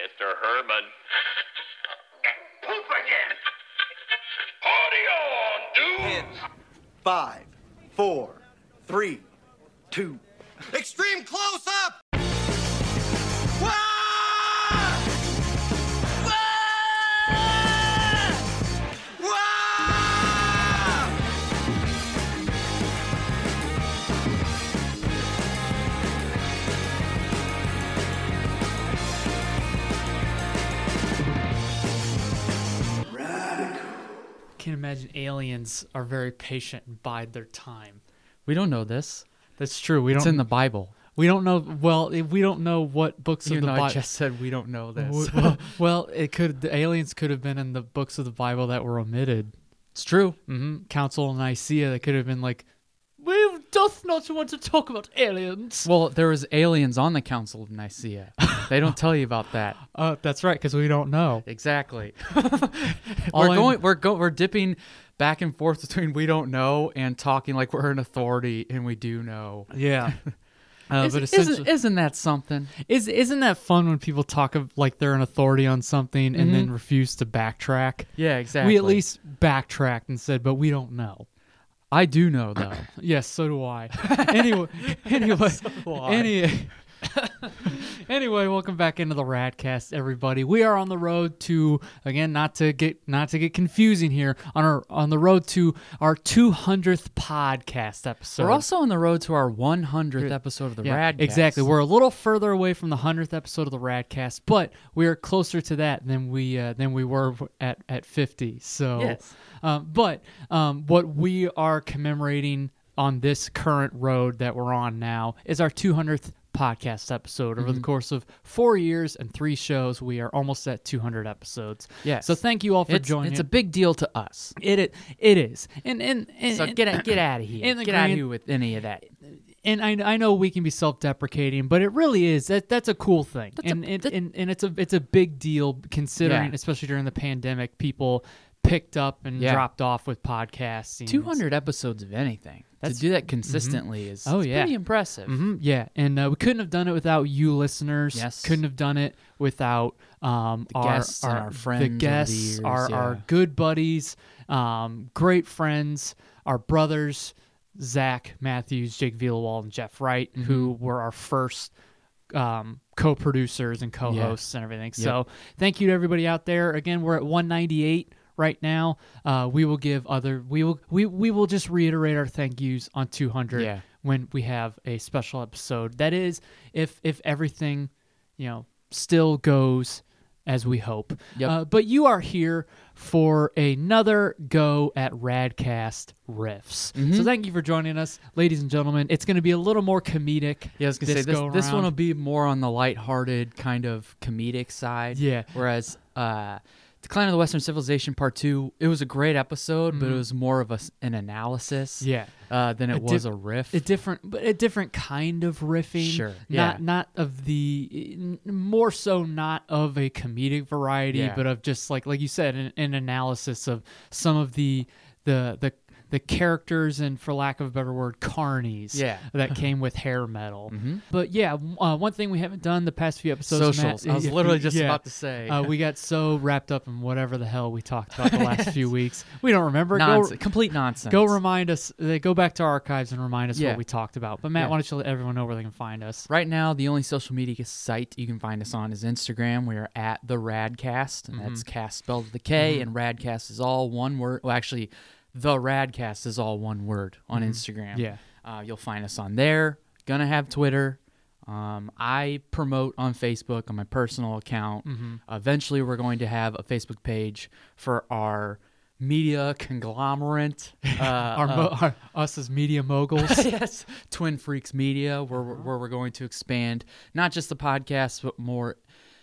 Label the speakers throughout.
Speaker 1: Mr. Herman. Poop again. Party on, dude.
Speaker 2: 5, 4, 3, 2. Extreme close up! Wah! Wah! Wah!
Speaker 3: I can imagine aliens are very patient and bide their time.
Speaker 4: We don't know this.
Speaker 3: That's true. We
Speaker 4: It's
Speaker 3: don't.
Speaker 4: in the Bible.
Speaker 3: We don't know. Well, we don't know what books
Speaker 4: Even
Speaker 3: of the
Speaker 4: though I
Speaker 3: Bible.
Speaker 4: just said we don't know this.
Speaker 3: Well, it could. The aliens could have been in the books of the Bible that were omitted.
Speaker 4: It's true.
Speaker 3: Council of Nicaea. They could have been like, we doth not want to talk about aliens.
Speaker 4: Well, there was aliens on the Council of Nicaea. They don't tell you about that.
Speaker 3: That's right, because we don't know.
Speaker 4: Exactly.
Speaker 3: All
Speaker 4: We're dipping back and forth between we don't know and talking like we're an authority and we do know.
Speaker 3: Yeah. But essentially,
Speaker 4: Isn't that something?
Speaker 3: isn't that fun when people talk of like they're an authority on something and then refuse to backtrack?
Speaker 4: Yeah, exactly.
Speaker 3: We at least backtracked and said, but we don't know.
Speaker 4: I do know though.
Speaker 3: Yes, so do I. Anyway, anyway, welcome back into the Radcast, everybody. We are on the road to, again, not to get confusing here, on the road to our 200th podcast episode.
Speaker 4: We're also on the road to our 100th episode of the Radcast.
Speaker 3: Exactly. We're a little further away from the 100th episode of the Radcast, but we are closer to that than we were at 50. So,
Speaker 4: yes.
Speaker 3: But what we are commemorating on this current road that we're on now is our 200th podcast episode. Over the course of 4 years and 3 shows, we are almost at 200 episodes.
Speaker 4: Yes.
Speaker 3: So thank you all for joining.
Speaker 4: It's a big deal to us.
Speaker 3: It is. And
Speaker 4: So get out of here. Get out of here with any of that.
Speaker 3: And I know we can be self-deprecating, but it really is. That's a cool thing, and it's a big deal considering, especially during the pandemic, people picked up and dropped off with podcasts.
Speaker 4: 200 episodes of anything. To do that consistently is pretty impressive.
Speaker 3: Yeah, and we couldn't have done it without you listeners.
Speaker 4: Yes.
Speaker 3: Couldn't have done it without
Speaker 4: The guests and our friends
Speaker 3: the
Speaker 4: over the
Speaker 3: guests,
Speaker 4: years,
Speaker 3: our good buddies, great friends, our brothers, Zach Matthews, Jake Vielawald, and Jeff Wright, who were our first co-producers and co-hosts and everything. So thank you to everybody out there. Again, we're at 198 right now. We will just reiterate our thank yous on 200 when we have a special episode. That is, if everything, still goes as we hope.
Speaker 4: Yep.
Speaker 3: But you are here for another go at Radcast riffs. So thank you for joining us, ladies and gentlemen. It's going to be a little more comedic.
Speaker 4: Yeah, I was going to say, this one will be more on the lighthearted kind of comedic side.
Speaker 3: Yeah.
Speaker 4: Whereas Decline of the Western Civilization Part 2, it was a great episode, but it was more of an analysis than it was a riff.
Speaker 3: A different kind of riffing.
Speaker 4: Sure. Yeah.
Speaker 3: Not of the, more so not of a comedic variety, but of just like you said, an analysis of some of the characters and, for lack of a better word, carnies that came with hair metal. But one thing we haven't done the past few episodes,
Speaker 4: Socials.
Speaker 3: Matt,
Speaker 4: I was literally just about to say.
Speaker 3: we got so wrapped up in whatever the hell we talked about the last few weeks. We don't remember.
Speaker 4: Complete nonsense.
Speaker 3: Go remind us. Go back to our archives and remind us what we talked about. But Matt, why don't you let everyone know where they can find us?
Speaker 4: Right now, the only social media site you can find us on is Instagram. We are at the Radcast, and that's cast spelled with a K, and Radcast is all one word. Well, actually, the Radcast is all one word on Instagram.
Speaker 3: Yeah.
Speaker 4: You'll find us on there. Gonna have Twitter. I promote on Facebook on my personal account. Eventually, we're going to have a Facebook page for our media conglomerate.
Speaker 3: Us as media moguls.
Speaker 4: Yes. Twin Freaks Media, where we're going to expand not just the podcast, but more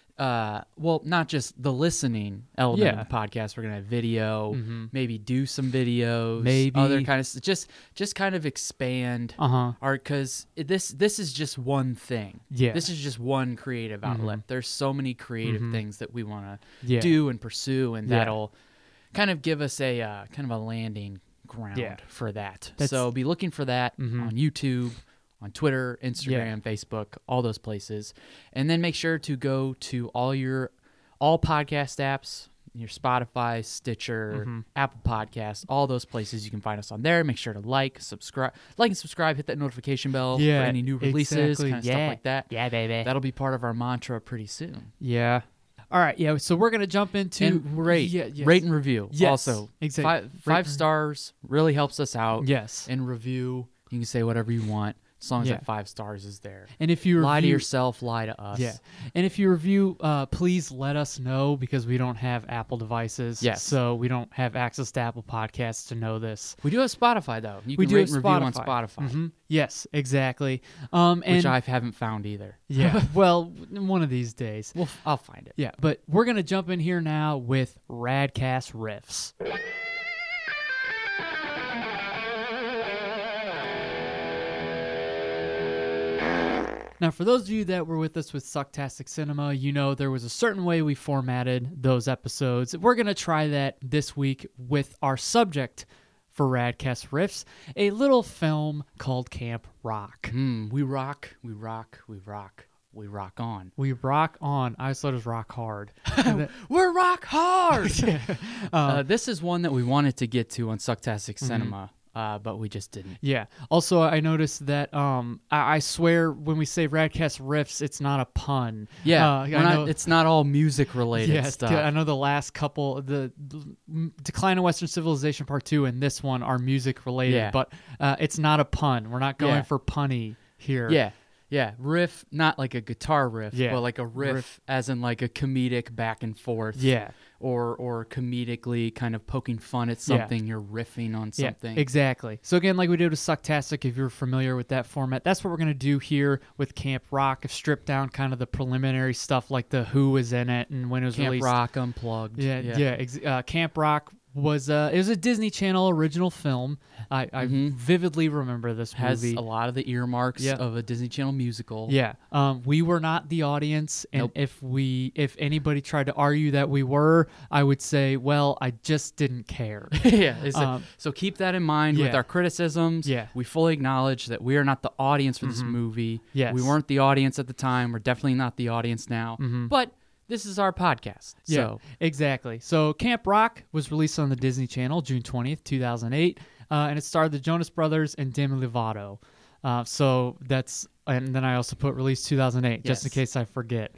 Speaker 4: not just the listening element of the podcast. We're gonna have video, maybe do some videos,
Speaker 3: maybe
Speaker 4: other kind of just kind of expand because this is just one thing. This is just one creative outlet. There's so many creative things that we want to do and pursue, and that'll kind of give us a kind of a landing ground for that. So be looking for that on YouTube, on Twitter, Instagram, Facebook, all those places. And then make sure to go to all podcast apps, your Spotify, Stitcher, Apple Podcasts, all those places. You can find us on there. Make sure to like and subscribe, hit that notification bell for any new releases, kind of stuff like that.
Speaker 3: Yeah, baby.
Speaker 4: That'll be part of our mantra pretty soon.
Speaker 3: Yeah. All right, yeah. So we're gonna jump into
Speaker 4: and rate and review.
Speaker 3: Yes,
Speaker 4: also,
Speaker 3: exactly.
Speaker 4: Five stars really helps us out.
Speaker 3: Yes,
Speaker 4: and review. You can say whatever you want. As long as that 5 stars is there.
Speaker 3: And if you
Speaker 4: lie to yourself, lie to us.
Speaker 3: Yeah. And if you review, please let us know, because we don't have Apple devices.
Speaker 4: Yes.
Speaker 3: So we don't have access to Apple Podcasts to know this.
Speaker 4: We do have Spotify, though. You can rate and review on Spotify.
Speaker 3: Mm-hmm. Yes, exactly.
Speaker 4: Which I haven't found either.
Speaker 3: Yeah. Well, one of these days.
Speaker 4: Well, I'll find it.
Speaker 3: Yeah. But we're going to jump in here now with Radcast Riffs. Now, for those of you that were with us with Sucktastic Cinema, you know there was a certain way we formatted those episodes. We're going to try that this week with our subject for Radcast Riffs, a little film called Camp Rock.
Speaker 4: We rock, we rock, we rock. We rock on.
Speaker 3: We rock on. I thought it was rock hard.
Speaker 4: We're rock hard! This is one that we wanted to get to on Sucktastic Cinema. But we just didn't.
Speaker 3: Yeah. Also, I noticed that I swear when we say Radcast Riffs, it's not a pun.
Speaker 4: Yeah, it's not all music-related stuff.
Speaker 3: I know the last couple, the Decline of Western Civilization Part 2 and this one are music-related, but it's not a pun. We're not going for punny here.
Speaker 4: Yeah, riff, not like a guitar riff, but like a riff as in like a comedic back and forth.
Speaker 3: Yeah.
Speaker 4: Or comedically kind of poking fun at something, you're riffing on something.
Speaker 3: Yeah, exactly. So again, like we did with Sucktastic, if you're familiar with that format, that's what we're going to do here with Camp Rock. I've stripped down kind of the preliminary stuff like the who was in it and when it was released.
Speaker 4: Camp Rock Unplugged.
Speaker 3: Camp Rock was it was a Disney Channel original film. I vividly remember this movie.
Speaker 4: Has a lot of the earmarks of a Disney Channel musical.
Speaker 3: Yeah. We were not the audience, and if anybody tried to argue that we were, I would say, well, I just didn't care.
Speaker 4: So keep that in mind with our criticisms.
Speaker 3: Yeah.
Speaker 4: We fully acknowledge that we are not the audience for this movie.
Speaker 3: Yes.
Speaker 4: We weren't the audience at the time. We're definitely not the audience now. But this is our podcast.
Speaker 3: Yeah, exactly. So Camp Rock was released on the Disney Channel June 20th, 2008, and it starred the Jonas Brothers and Demi Lovato. So that's, and then I also put release 2008, just in case I forget.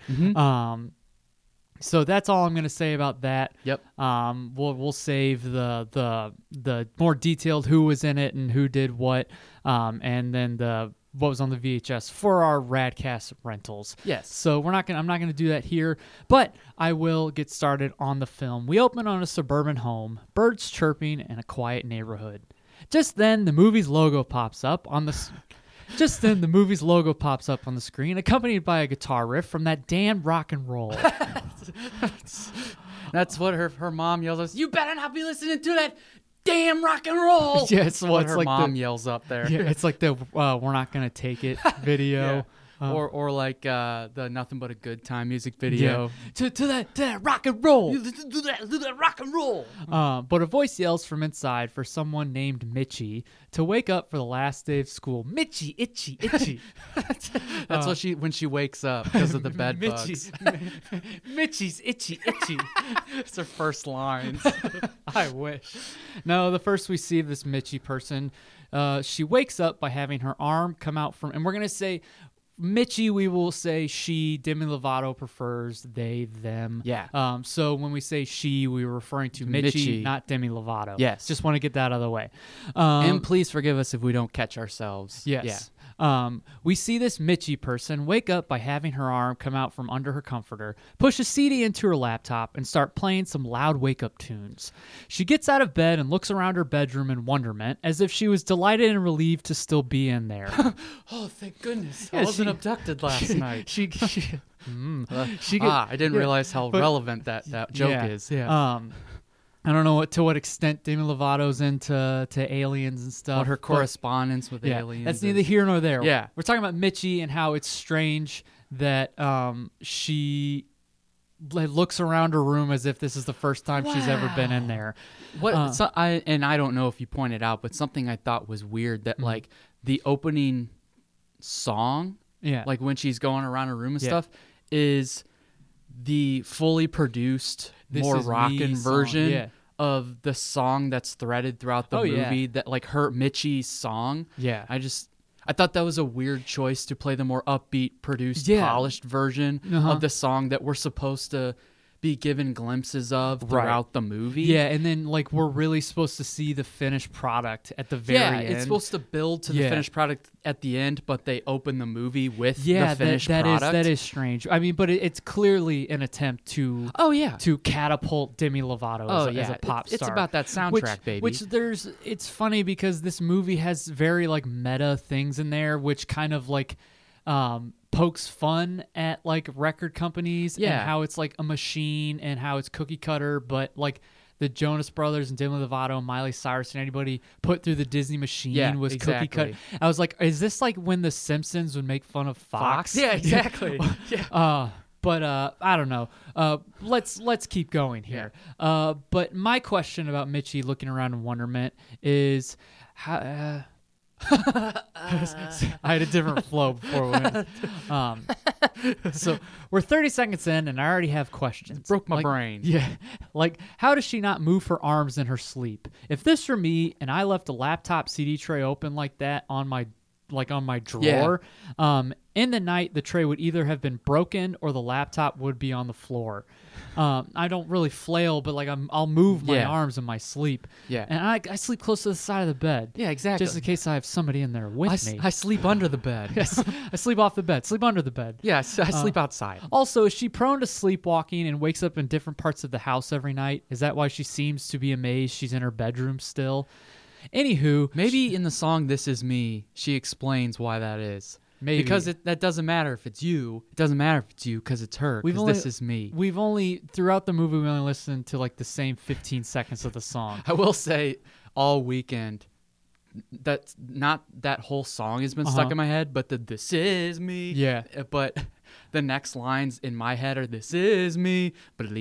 Speaker 3: So that's all I'm going to say about that.
Speaker 4: Yep.
Speaker 3: We'll save the more detailed who was in it and who did what, and then what was on the VHS for our Radcast rentals.
Speaker 4: Yes.
Speaker 3: So I'm not gonna do that here, but I will get started on the film. We open on a suburban home, birds chirping, and a quiet neighborhood. Just then, the movie's logo pops up on the screen, accompanied by a guitar riff from that damn rock and roll.
Speaker 4: That's what her mom yells at us. You better not be listening to that damn rock and roll.
Speaker 3: Yeah, it's what
Speaker 4: her
Speaker 3: like
Speaker 4: mom yells up there.
Speaker 3: Yeah, it's like the we're not gonna take it video.
Speaker 4: Or like the Nothing But a Good Time music video.
Speaker 3: To that rock and roll.
Speaker 4: To that rock and roll.
Speaker 3: But a voice yells from inside for someone named Mitchie to wake up for the last day of school. Mitchie, itchy, itchy.
Speaker 4: That's what when she wakes up because of the bed bugs.
Speaker 3: Mitchie's itchy, itchy.
Speaker 4: It's her first line.
Speaker 3: I wish. No, the first we see of this Mitchie person, she wakes up by having her arm come out from, and we're gonna say Mitchie, we will say she. Demi Lovato prefers they, them.
Speaker 4: Yeah.
Speaker 3: So when we say she, we were referring to Mitchie, not Demi Lovato.
Speaker 4: Yes.
Speaker 3: Just want to get that out of the way.
Speaker 4: And please forgive us if we don't catch ourselves.
Speaker 3: Yes.
Speaker 4: Yeah.
Speaker 3: We see this Mitchie person wake up by having her arm come out from under her comforter, push a CD into her laptop, and start playing some loud wake-up tunes. She gets out of bed and looks around her bedroom in wonderment, as if she was delighted and relieved to still be in there.
Speaker 4: Oh, thank goodness. I wasn't abducted last night. I didn't realize how relevant that joke is.
Speaker 3: Yeah. I don't know to what extent Demi Lovato's into aliens and stuff.
Speaker 4: What her correspondence with aliens.
Speaker 3: That's neither here nor there.
Speaker 4: Yeah.
Speaker 3: We're talking about Mitchie and how it's strange that she looks around her room as if this is the first time she's ever been in there.
Speaker 4: I don't know if you pointed out, but something I thought was weird that like the opening song, like when she's going around her room and stuff, is the fully produced, more rockin' version of the song that's threaded throughout the movie. That like her Mitchie's song.
Speaker 3: Yeah,
Speaker 4: I thought that was a weird choice to play the more upbeat, produced, polished version of the song that we're supposed to be given glimpses of throughout the movie.
Speaker 3: Yeah, and then like we're really supposed to see the finished product at the very end.
Speaker 4: Yeah, it's supposed to build to the finished product at the end, but they open the movie with the finished product.
Speaker 3: That is strange. I mean, but it's clearly an attempt to to catapult Demi Lovato as a pop star.
Speaker 4: It's about that soundtrack, baby.
Speaker 3: It's funny because this movie has very like meta things in there, which kind of like pokes fun at like record companies and how it's like a machine and how it's cookie cutter, but like the Jonas Brothers and Demi Lovato and Miley Cyrus and anybody put through the Disney machine was cookie cut. I was like, is this like when The Simpsons would make fun of Fox?
Speaker 4: Yeah, exactly.
Speaker 3: But I don't know. Let's keep going here. But my question about Mitchie looking around in wonderment is how. I had a different flow before we went. So we're 30 seconds in, and I already have questions.
Speaker 4: It broke my brain.
Speaker 3: Yeah, like how does she not move her arms in her sleep? If this were me, and I left a laptop CD tray open like that on my drawer, in the night the tray would either have been broken or the laptop would be on the floor. I don't really flail, but like I'll move my arms in my sleep.
Speaker 4: Yeah,
Speaker 3: and I sleep close to the side of the bed.
Speaker 4: Yeah, exactly.
Speaker 3: Just in case I have somebody in there with me.
Speaker 4: I sleep under the bed.
Speaker 3: Yes, I sleep off the bed. Sleep under the bed.
Speaker 4: Yeah, I sleep outside.
Speaker 3: Also, is she prone to sleepwalking and wakes up in different parts of the house every night? Is that why she seems to be amazed she's in her bedroom still? Anywho,
Speaker 4: maybe in the song "This Is Me," she explains why that is.
Speaker 3: Maybe.
Speaker 4: Because that doesn't matter if it's you. It doesn't matter if it's you because it's her. Because this is me.
Speaker 3: We've only, throughout the movie, we only listened to like the same 15 seconds of the song.
Speaker 4: I will say, all weekend, that's not that whole song has been stuck in my head, but "This Is Me."
Speaker 3: Yeah.
Speaker 4: But the next lines in my head are "This is me," because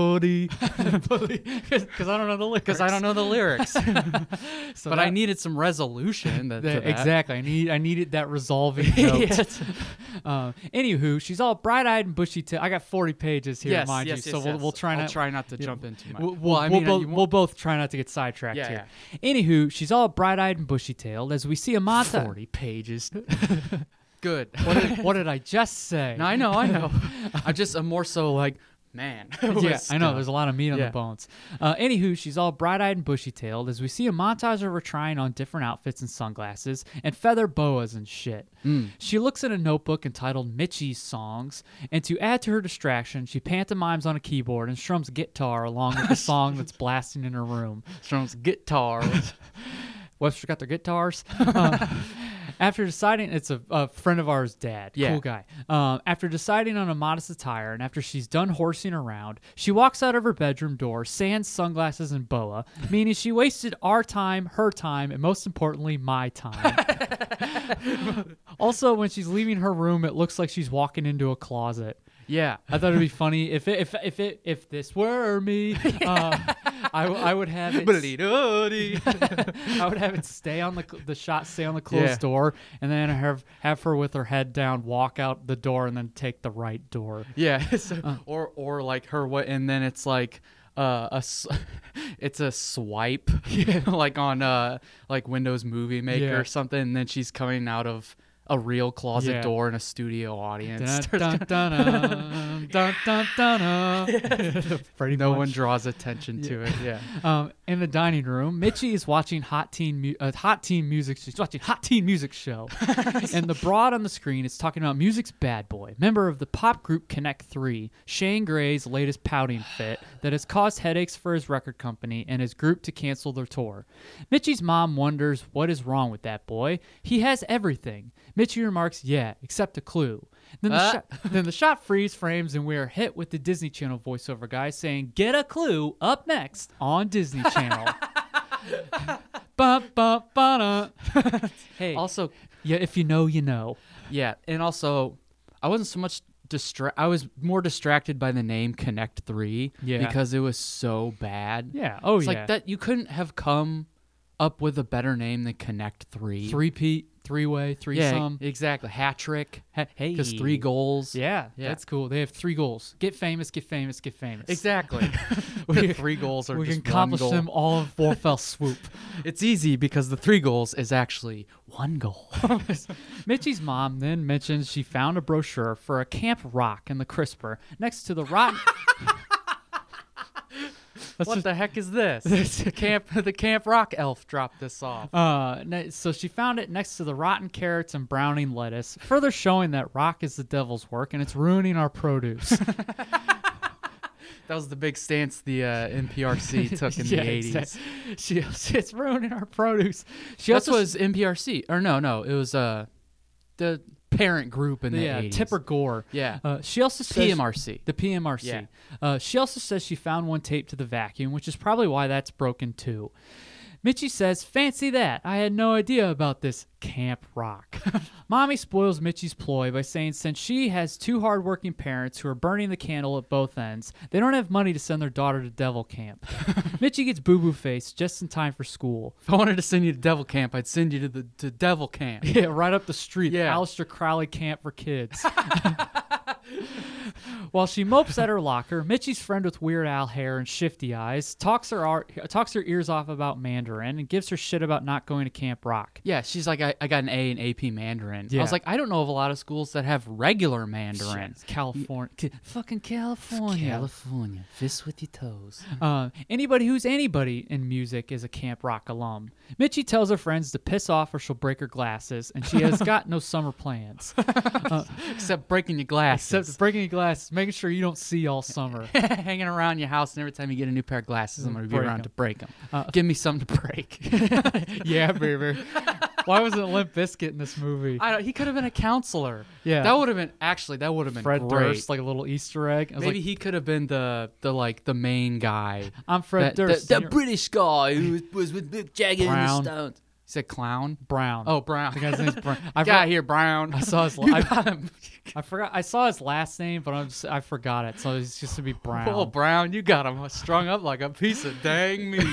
Speaker 3: I don't know the lyrics.
Speaker 4: Because I don't know the lyrics. So but I needed some resolution. To that.
Speaker 3: Exactly. I needed that resolving note. Anywho, she's all bright-eyed and bushy-tailed. I got 40 pages here, mind you. So we'll try not.
Speaker 4: I'll try not to jump into much.
Speaker 3: We'll both try not to get sidetracked here. Yeah. Anywho, she's all bright-eyed and bushy-tailed as we see a montage.
Speaker 4: 40 pages. Good.
Speaker 3: What did I just say?
Speaker 4: No, I know. I'm more so like, man.
Speaker 3: Yeah, I know. There's a lot of meat on the bones. Anywho, she's all bright-eyed and bushy-tailed as we see a montage of her trying on different outfits and sunglasses and feather boas and shit. She looks at a notebook entitled Mitchie's Songs, and to add to her distraction, she pantomimes on a keyboard and strums guitar along with the song that's blasting in her room.
Speaker 4: Strums guitar.
Speaker 3: Webster got their guitars. After deciding, it's a friend of ours' dad, cool guy. After deciding on a modest attire, and after she's done horsing around, she walks out of her bedroom door, sans sunglasses and boa, meaning she wasted our time, her time, and most importantly, my time. Also, when she's leaving her room, it looks like she's walking into a closet.
Speaker 4: Yeah,
Speaker 3: I thought it'd be funny if this were me. I would have it. I would have it stay on the shot, stay on the closed door, and then have her with her head down, walk out the door, and then take the right door.
Speaker 4: Yeah, or like her, and then it's like. It's a swipe, like on like Windows Movie Maker or something, and then she's coming out of a real closet door in a studio audience. No one draws attention to it. Yeah.
Speaker 3: In the dining room, Mitchie is watching hot teen music. She's watching hot teen music show, and the broad on the screen is talking about music's bad boy, member of the pop group Connect 3, Shane Gray's latest pouting fit that has caused headaches for his record company and his group to cancel their tour. Mitchie's mom wonders what is wrong with that boy. He has everything. Mitchie remarks, yeah, except a clue. Then the shot freeze frames and we are hit with the Disney Channel voiceover guy saying, "Get a clue up next on Disney Channel." Hey,
Speaker 4: also,
Speaker 3: yeah, if you know, you know.
Speaker 4: Yeah, and also, I wasn't so much I was more distracted by the name Connect 3 because it was so bad.
Speaker 3: Yeah.
Speaker 4: It's like that you couldn't have come up with a better name than Connect 3.
Speaker 3: three-way, threesome.
Speaker 4: Yeah, exactly. Hat trick.
Speaker 3: Hey.
Speaker 4: Because 3 goals.
Speaker 3: Yeah, that's cool. They have 3 goals. Get famous, get famous, get famous.
Speaker 4: Exactly. The 3 goals are
Speaker 3: we
Speaker 4: just
Speaker 3: can accomplish
Speaker 4: 1 goal.
Speaker 3: them all in 4 fell swoop.
Speaker 4: It's easy because the 3 goals is actually 1 goal.
Speaker 3: Mitchie's mom then mentions she found a brochure for a Camp Rock in the CRISPR next to the rotten...
Speaker 4: What the heck is this? The Camp Rock elf dropped this off.
Speaker 3: So she found it next to the rotten carrots and browning lettuce, further showing that rock is the devil's work and it's ruining our produce.
Speaker 4: That was the big stance the NPRC took in the 80s.
Speaker 3: Exactly. It's ruining our produce.
Speaker 4: That was NPRC. Or no, it was the parent group in the 80s.
Speaker 3: Tipper Gore.
Speaker 4: Yeah.
Speaker 3: She also says
Speaker 4: PMRC.
Speaker 3: The PMRC.
Speaker 4: Yeah.
Speaker 3: She also says she found one taped to the vacuum, which is probably why that's broken too. Mitchie says, fancy that. I had no idea about this Camp Rock. Mommy spoils Mitchie's ploy by saying since she has 2 hardworking parents who are burning the candle at both ends, they don't have money to send their daughter to devil camp. Mitchie gets boo-boo face just in time for school.
Speaker 4: If I wanted to send you to devil camp, I'd send you to devil camp.
Speaker 3: Yeah, right up the street.
Speaker 4: Yeah.
Speaker 3: Aleister Crowley Camp for Kids. While she mopes at her locker, Mitchie's friend with Weird Al hair and shifty eyes talks her ears off about Mandarin and gives her shit about not going to Camp Rock.
Speaker 4: Yeah, she's like, I got an A in AP Mandarin.
Speaker 3: Yeah.
Speaker 4: I was like, I don't know of a lot of schools that have regular Mandarin.
Speaker 3: California. Fucking California.
Speaker 4: California. Fist with your toes.
Speaker 3: Anybody who's anybody in music is a Camp Rock alum. Mitchie tells her friends to piss off or she'll break her glasses, and she has got no summer plans.
Speaker 4: Except breaking your glasses.
Speaker 3: Except breaking your glasses, making sure you don't see all summer.
Speaker 4: Hanging around your house, and every time you get a new pair of glasses, I'm going to be around to break them. Give me something to break.
Speaker 3: Yeah, baby. Why wasn't Limp Bizkit in this movie?
Speaker 4: He could have been a counselor.
Speaker 3: Yeah.
Speaker 4: That would have been
Speaker 3: Fred
Speaker 4: great.
Speaker 3: Durst, like a little Easter egg.
Speaker 4: Maybe he could have been the main guy.
Speaker 3: I'm Fred Durst.
Speaker 4: The British guy who was with Mick Jagger and the Stones. He said clown?
Speaker 3: Brown.
Speaker 4: Oh, Brown.
Speaker 3: The guy's name's Brown.
Speaker 4: Got here, Brown.
Speaker 3: I saw his I forgot. I saw his last name, but I forgot it. So it's just to be Brown.
Speaker 4: Oh, Brown, you got him strung up like a piece of dang meat.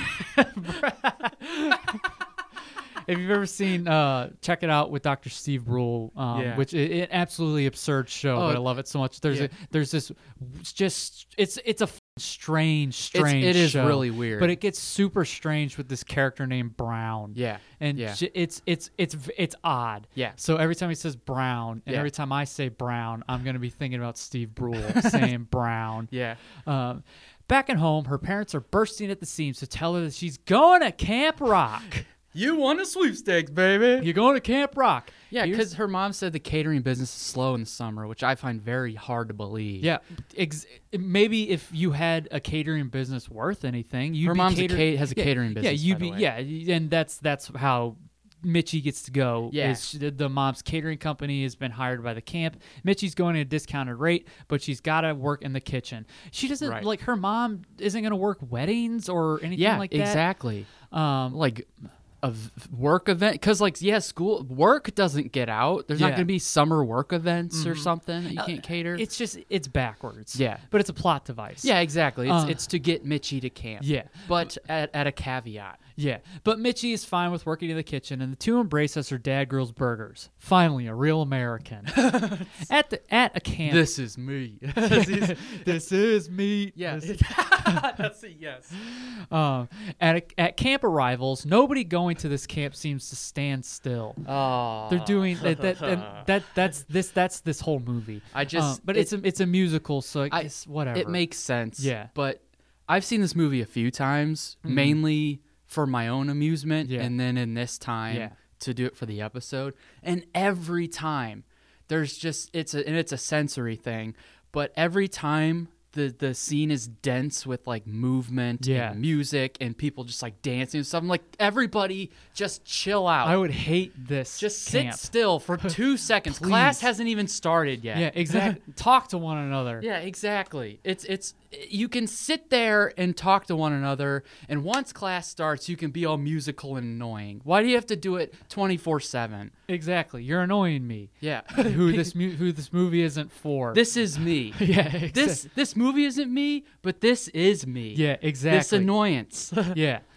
Speaker 3: If you've ever seen, check it out with Dr. Steve Brule, which is an absolutely absurd show, but I love it so much. There's this, just it's a strange
Speaker 4: it is
Speaker 3: show,
Speaker 4: really weird,
Speaker 3: but it gets super strange with this character named Brown.
Speaker 4: Yeah,
Speaker 3: and it's odd.
Speaker 4: Yeah.
Speaker 3: So every time he says Brown, and every time I say Brown, I'm gonna be thinking about Steve Brule saying Brown.
Speaker 4: Yeah.
Speaker 3: Back at home, her parents are bursting at the seams to tell her that she's going to Camp Rock.
Speaker 4: You won a sweepstakes, baby.
Speaker 3: You're going to Camp Rock.
Speaker 4: Yeah, because her mom said the catering business is slow in the summer, which I find very hard to believe.
Speaker 3: Yeah, maybe if you had a catering business worth anything,
Speaker 4: her mom has a catering business.
Speaker 3: Yeah, and that's how Mitchie gets to go.
Speaker 4: Yeah,
Speaker 3: the mom's catering company has been hired by the camp. Mitchie's going at a discounted rate, but she's got to work in the kitchen. She doesn't like her mom isn't going to work weddings or anything like that.
Speaker 4: Exactly. Like a work event, because school work doesn't get out. There's not going to be summer work events or something that you can't cater.
Speaker 3: It's backwards.
Speaker 4: Yeah,
Speaker 3: but it's a plot device.
Speaker 4: Yeah, exactly. It's to get Mitchie to camp.
Speaker 3: Yeah,
Speaker 4: but at a caveat.
Speaker 3: Yeah, but Mitchie is fine with working in the kitchen, and the two embrace as her dad grills burgers. Finally, a real American at a camp.
Speaker 4: This is me.
Speaker 3: This is me.
Speaker 4: Yeah, that's a yes.
Speaker 3: At camp arrivals, nobody going to this camp seems to stand still.
Speaker 4: Oh,
Speaker 3: they're doing that's this whole movie. But it's a musical, so I guess whatever.
Speaker 4: It makes sense.
Speaker 3: Yeah,
Speaker 4: but I've seen this movie a few times, mainly for my own amusement, and then in this time to do it for the episode. And every time there's just it's a sensory thing, but every time the scene is dense with like movement and music and people just like dancing and stuff. I'm like, everybody just chill out.
Speaker 3: I would hate this.
Speaker 4: Just
Speaker 3: camp.
Speaker 4: sit still for 2 seconds.
Speaker 3: Please.
Speaker 4: Class hasn't even started yet.
Speaker 3: Yeah, exactly. Talk to one another.
Speaker 4: Yeah, exactly. It's you can sit there and talk to one another, and once class starts, you can be all musical and annoying. Why do you have to do it 24/7?
Speaker 3: Exactly. You're annoying me.
Speaker 4: Yeah.
Speaker 3: who this movie isn't for.
Speaker 4: This is me.
Speaker 3: Yeah. Exactly.
Speaker 4: This movie isn't me, but this is me.
Speaker 3: Yeah, exactly.
Speaker 4: This annoyance.
Speaker 3: Yeah.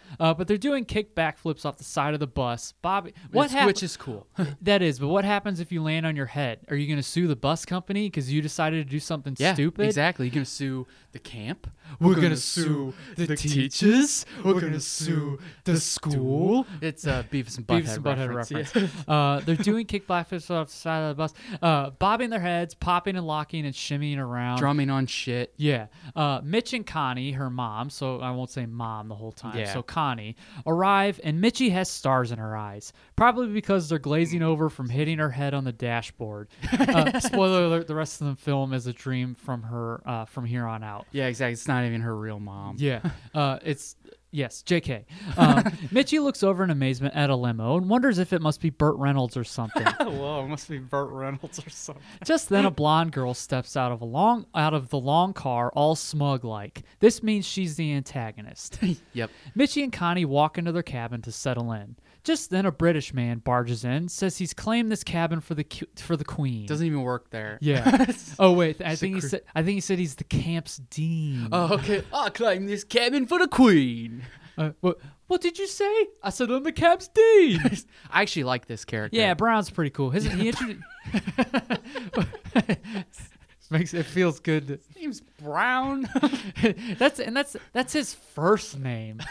Speaker 3: But they're doing kick backflips off the side of the bus. Bobby,
Speaker 4: which is cool.
Speaker 3: That is, but what happens if you land on your head? Are you going to sue the bus company because you decided to do something stupid?
Speaker 4: Exactly. You're going to sue the camp.
Speaker 3: We're going to sue the teachers. We're going to sue the school.
Speaker 4: It's a Beavis and Butthead
Speaker 3: reference. Yeah. They're doing kick backflips off the side of the bus, bobbing their heads, popping and locking and shimmying around.
Speaker 4: Drumming on shit.
Speaker 3: Yeah. Mitch and Connie, her mom, so I won't say mom the whole time, so Connie, arrive, and Mitchie has stars in her eyes, probably because they're glazing over from hitting her head on the dashboard. Spoiler alert, the rest of the film is a dream from her from here on out.
Speaker 4: Yeah, exactly. It's not even her real mom.
Speaker 3: Yeah. Yes, JK. Mitchie looks over in amazement at a limo and wonders if it must be Burt Reynolds or something.
Speaker 4: Whoa, it must be Burt Reynolds or something.
Speaker 3: Just then, a blonde girl steps out of the long car, all smug-like. This means she's the antagonist.
Speaker 4: Yep.
Speaker 3: Mitchie and Connie walk into their cabin to settle in. Just then, a British man barges in, says he's claimed this cabin for the Queen.
Speaker 4: Doesn't even work there.
Speaker 3: Yeah. Oh wait, I think he said he's the camp's dean.
Speaker 4: Oh, okay. I claim this cabin for the Queen.
Speaker 3: What did you say? I said I'm the camp's dean.
Speaker 4: I actually like this character.
Speaker 3: Yeah, Brown's pretty cool. He introduced. It feels good.
Speaker 4: His name's Brown.
Speaker 3: that's his first name.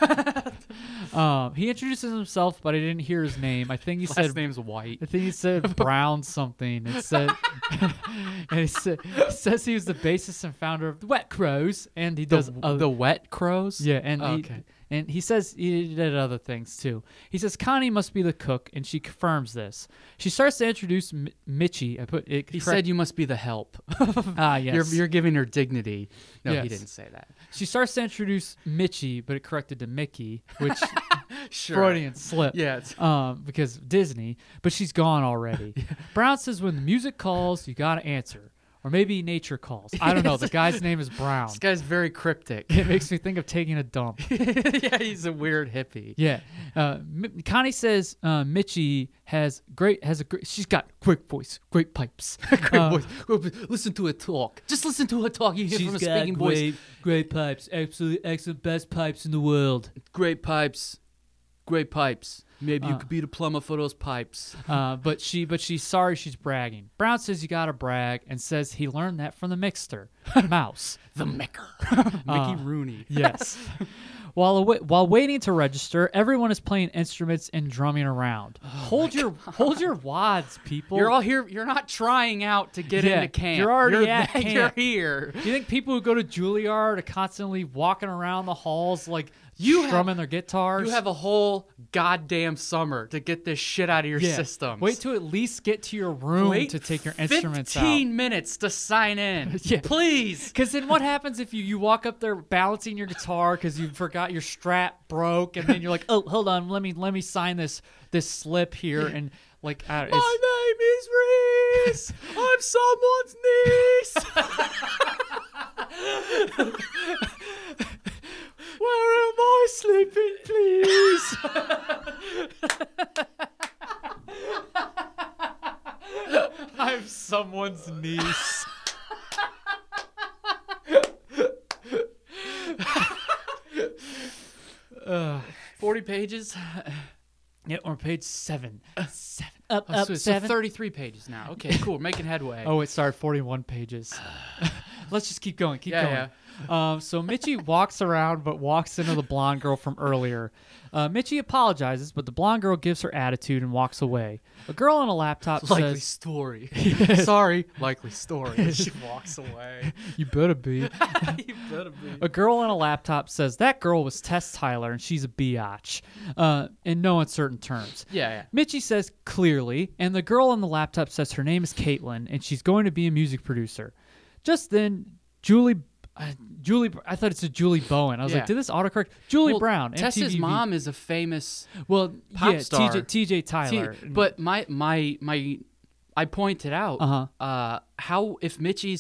Speaker 3: He introduces himself, but I didn't hear his name. I think he said
Speaker 4: his name's White.
Speaker 3: I think he said Brown something. It said, and he says he was the bassist and founder of the Wet Crows, and he does
Speaker 4: the Wet Crows.
Speaker 3: Yeah, and he says he did other things too. He says Connie must be the cook, and she confirms this. She starts to introduce Mitchie.
Speaker 4: He said you must be the help.
Speaker 3: Yes.
Speaker 4: You're giving her dignity. No,
Speaker 3: yes.
Speaker 4: He didn't say that.
Speaker 3: She starts to introduce Mitchie, but it corrected to Mickey, which Freudian slip.
Speaker 4: Yeah.
Speaker 3: Because Disney, but she's gone already. Yeah. Brown says when the music calls, you gotta answer. Or maybe nature calls. I don't know. The guy's name is Brown.
Speaker 4: This guy's very cryptic.
Speaker 3: It makes me think of taking a dump.
Speaker 4: Yeah, he's a weird hippie.
Speaker 3: Yeah. Connie says Mitchie she's got great voice, great pipes.
Speaker 4: Great voice. Listen to her talk. Just listen to her talk. You hear from a speaking voice.
Speaker 3: Great pipes. Absolutely excellent. Best pipes in the world.
Speaker 4: Great pipes. Great pipes. Maybe you could be the plumber for those pipes.
Speaker 3: But she's sorry she's bragging. Brown says you gotta brag and says he learned that from the Mixter. Mouse.
Speaker 4: The Micker. Mickey Rooney.
Speaker 3: Yes. While waiting to register, everyone is playing instruments and drumming around. Hold your wads, people.
Speaker 4: You're all here. You're not trying out to get into camp.
Speaker 3: You're already at camp.
Speaker 4: You're here.
Speaker 3: Do you think people who go to Juilliard are constantly walking around the halls like strumming their guitars?
Speaker 4: You have a whole goddamn summer to get this shit out of your systems.
Speaker 3: Wait to at least get to your room to take your instruments out.
Speaker 4: 15 minutes to sign in.
Speaker 3: Yeah.
Speaker 4: Please.
Speaker 3: Because then what happens if you walk up there balancing your guitar because you forgot your strap broke, and then you're like, oh, hold on, let me sign this slip here, and like
Speaker 4: my name is Reese. I'm someone's niece.
Speaker 3: Where am I sleeping, please? I'm someone's niece.
Speaker 4: 40 pages?
Speaker 3: Yeah, or page 7. 7.
Speaker 4: So 33 pages now. Okay, cool. We're making headway.
Speaker 3: Oh, it started 41 pages. Let's just keep going. Keep going. Yeah. So Mitchie walks around, but walks into the blonde girl from earlier. Mitchie apologizes, but the blonde girl gives her attitude and walks away. A girl on a laptop says...
Speaker 4: Likely story. Sorry. Likely story. She walks away.
Speaker 3: You better be.
Speaker 4: You better be.
Speaker 3: A girl on a laptop says that girl was Tess Tyler and she's a biatch. In no uncertain terms.
Speaker 4: Yeah.
Speaker 3: Mitchie says clearly, and the girl on the laptop says her name is Caitlin and she's going to be a music producer. Just then, Julie, I thought it said Julie Bowen. I was like, did this autocorrect? Julie Brown.
Speaker 4: Tessa's mom is a famous
Speaker 3: pop
Speaker 4: star.
Speaker 3: TJ Tyler.
Speaker 4: But I pointed out how if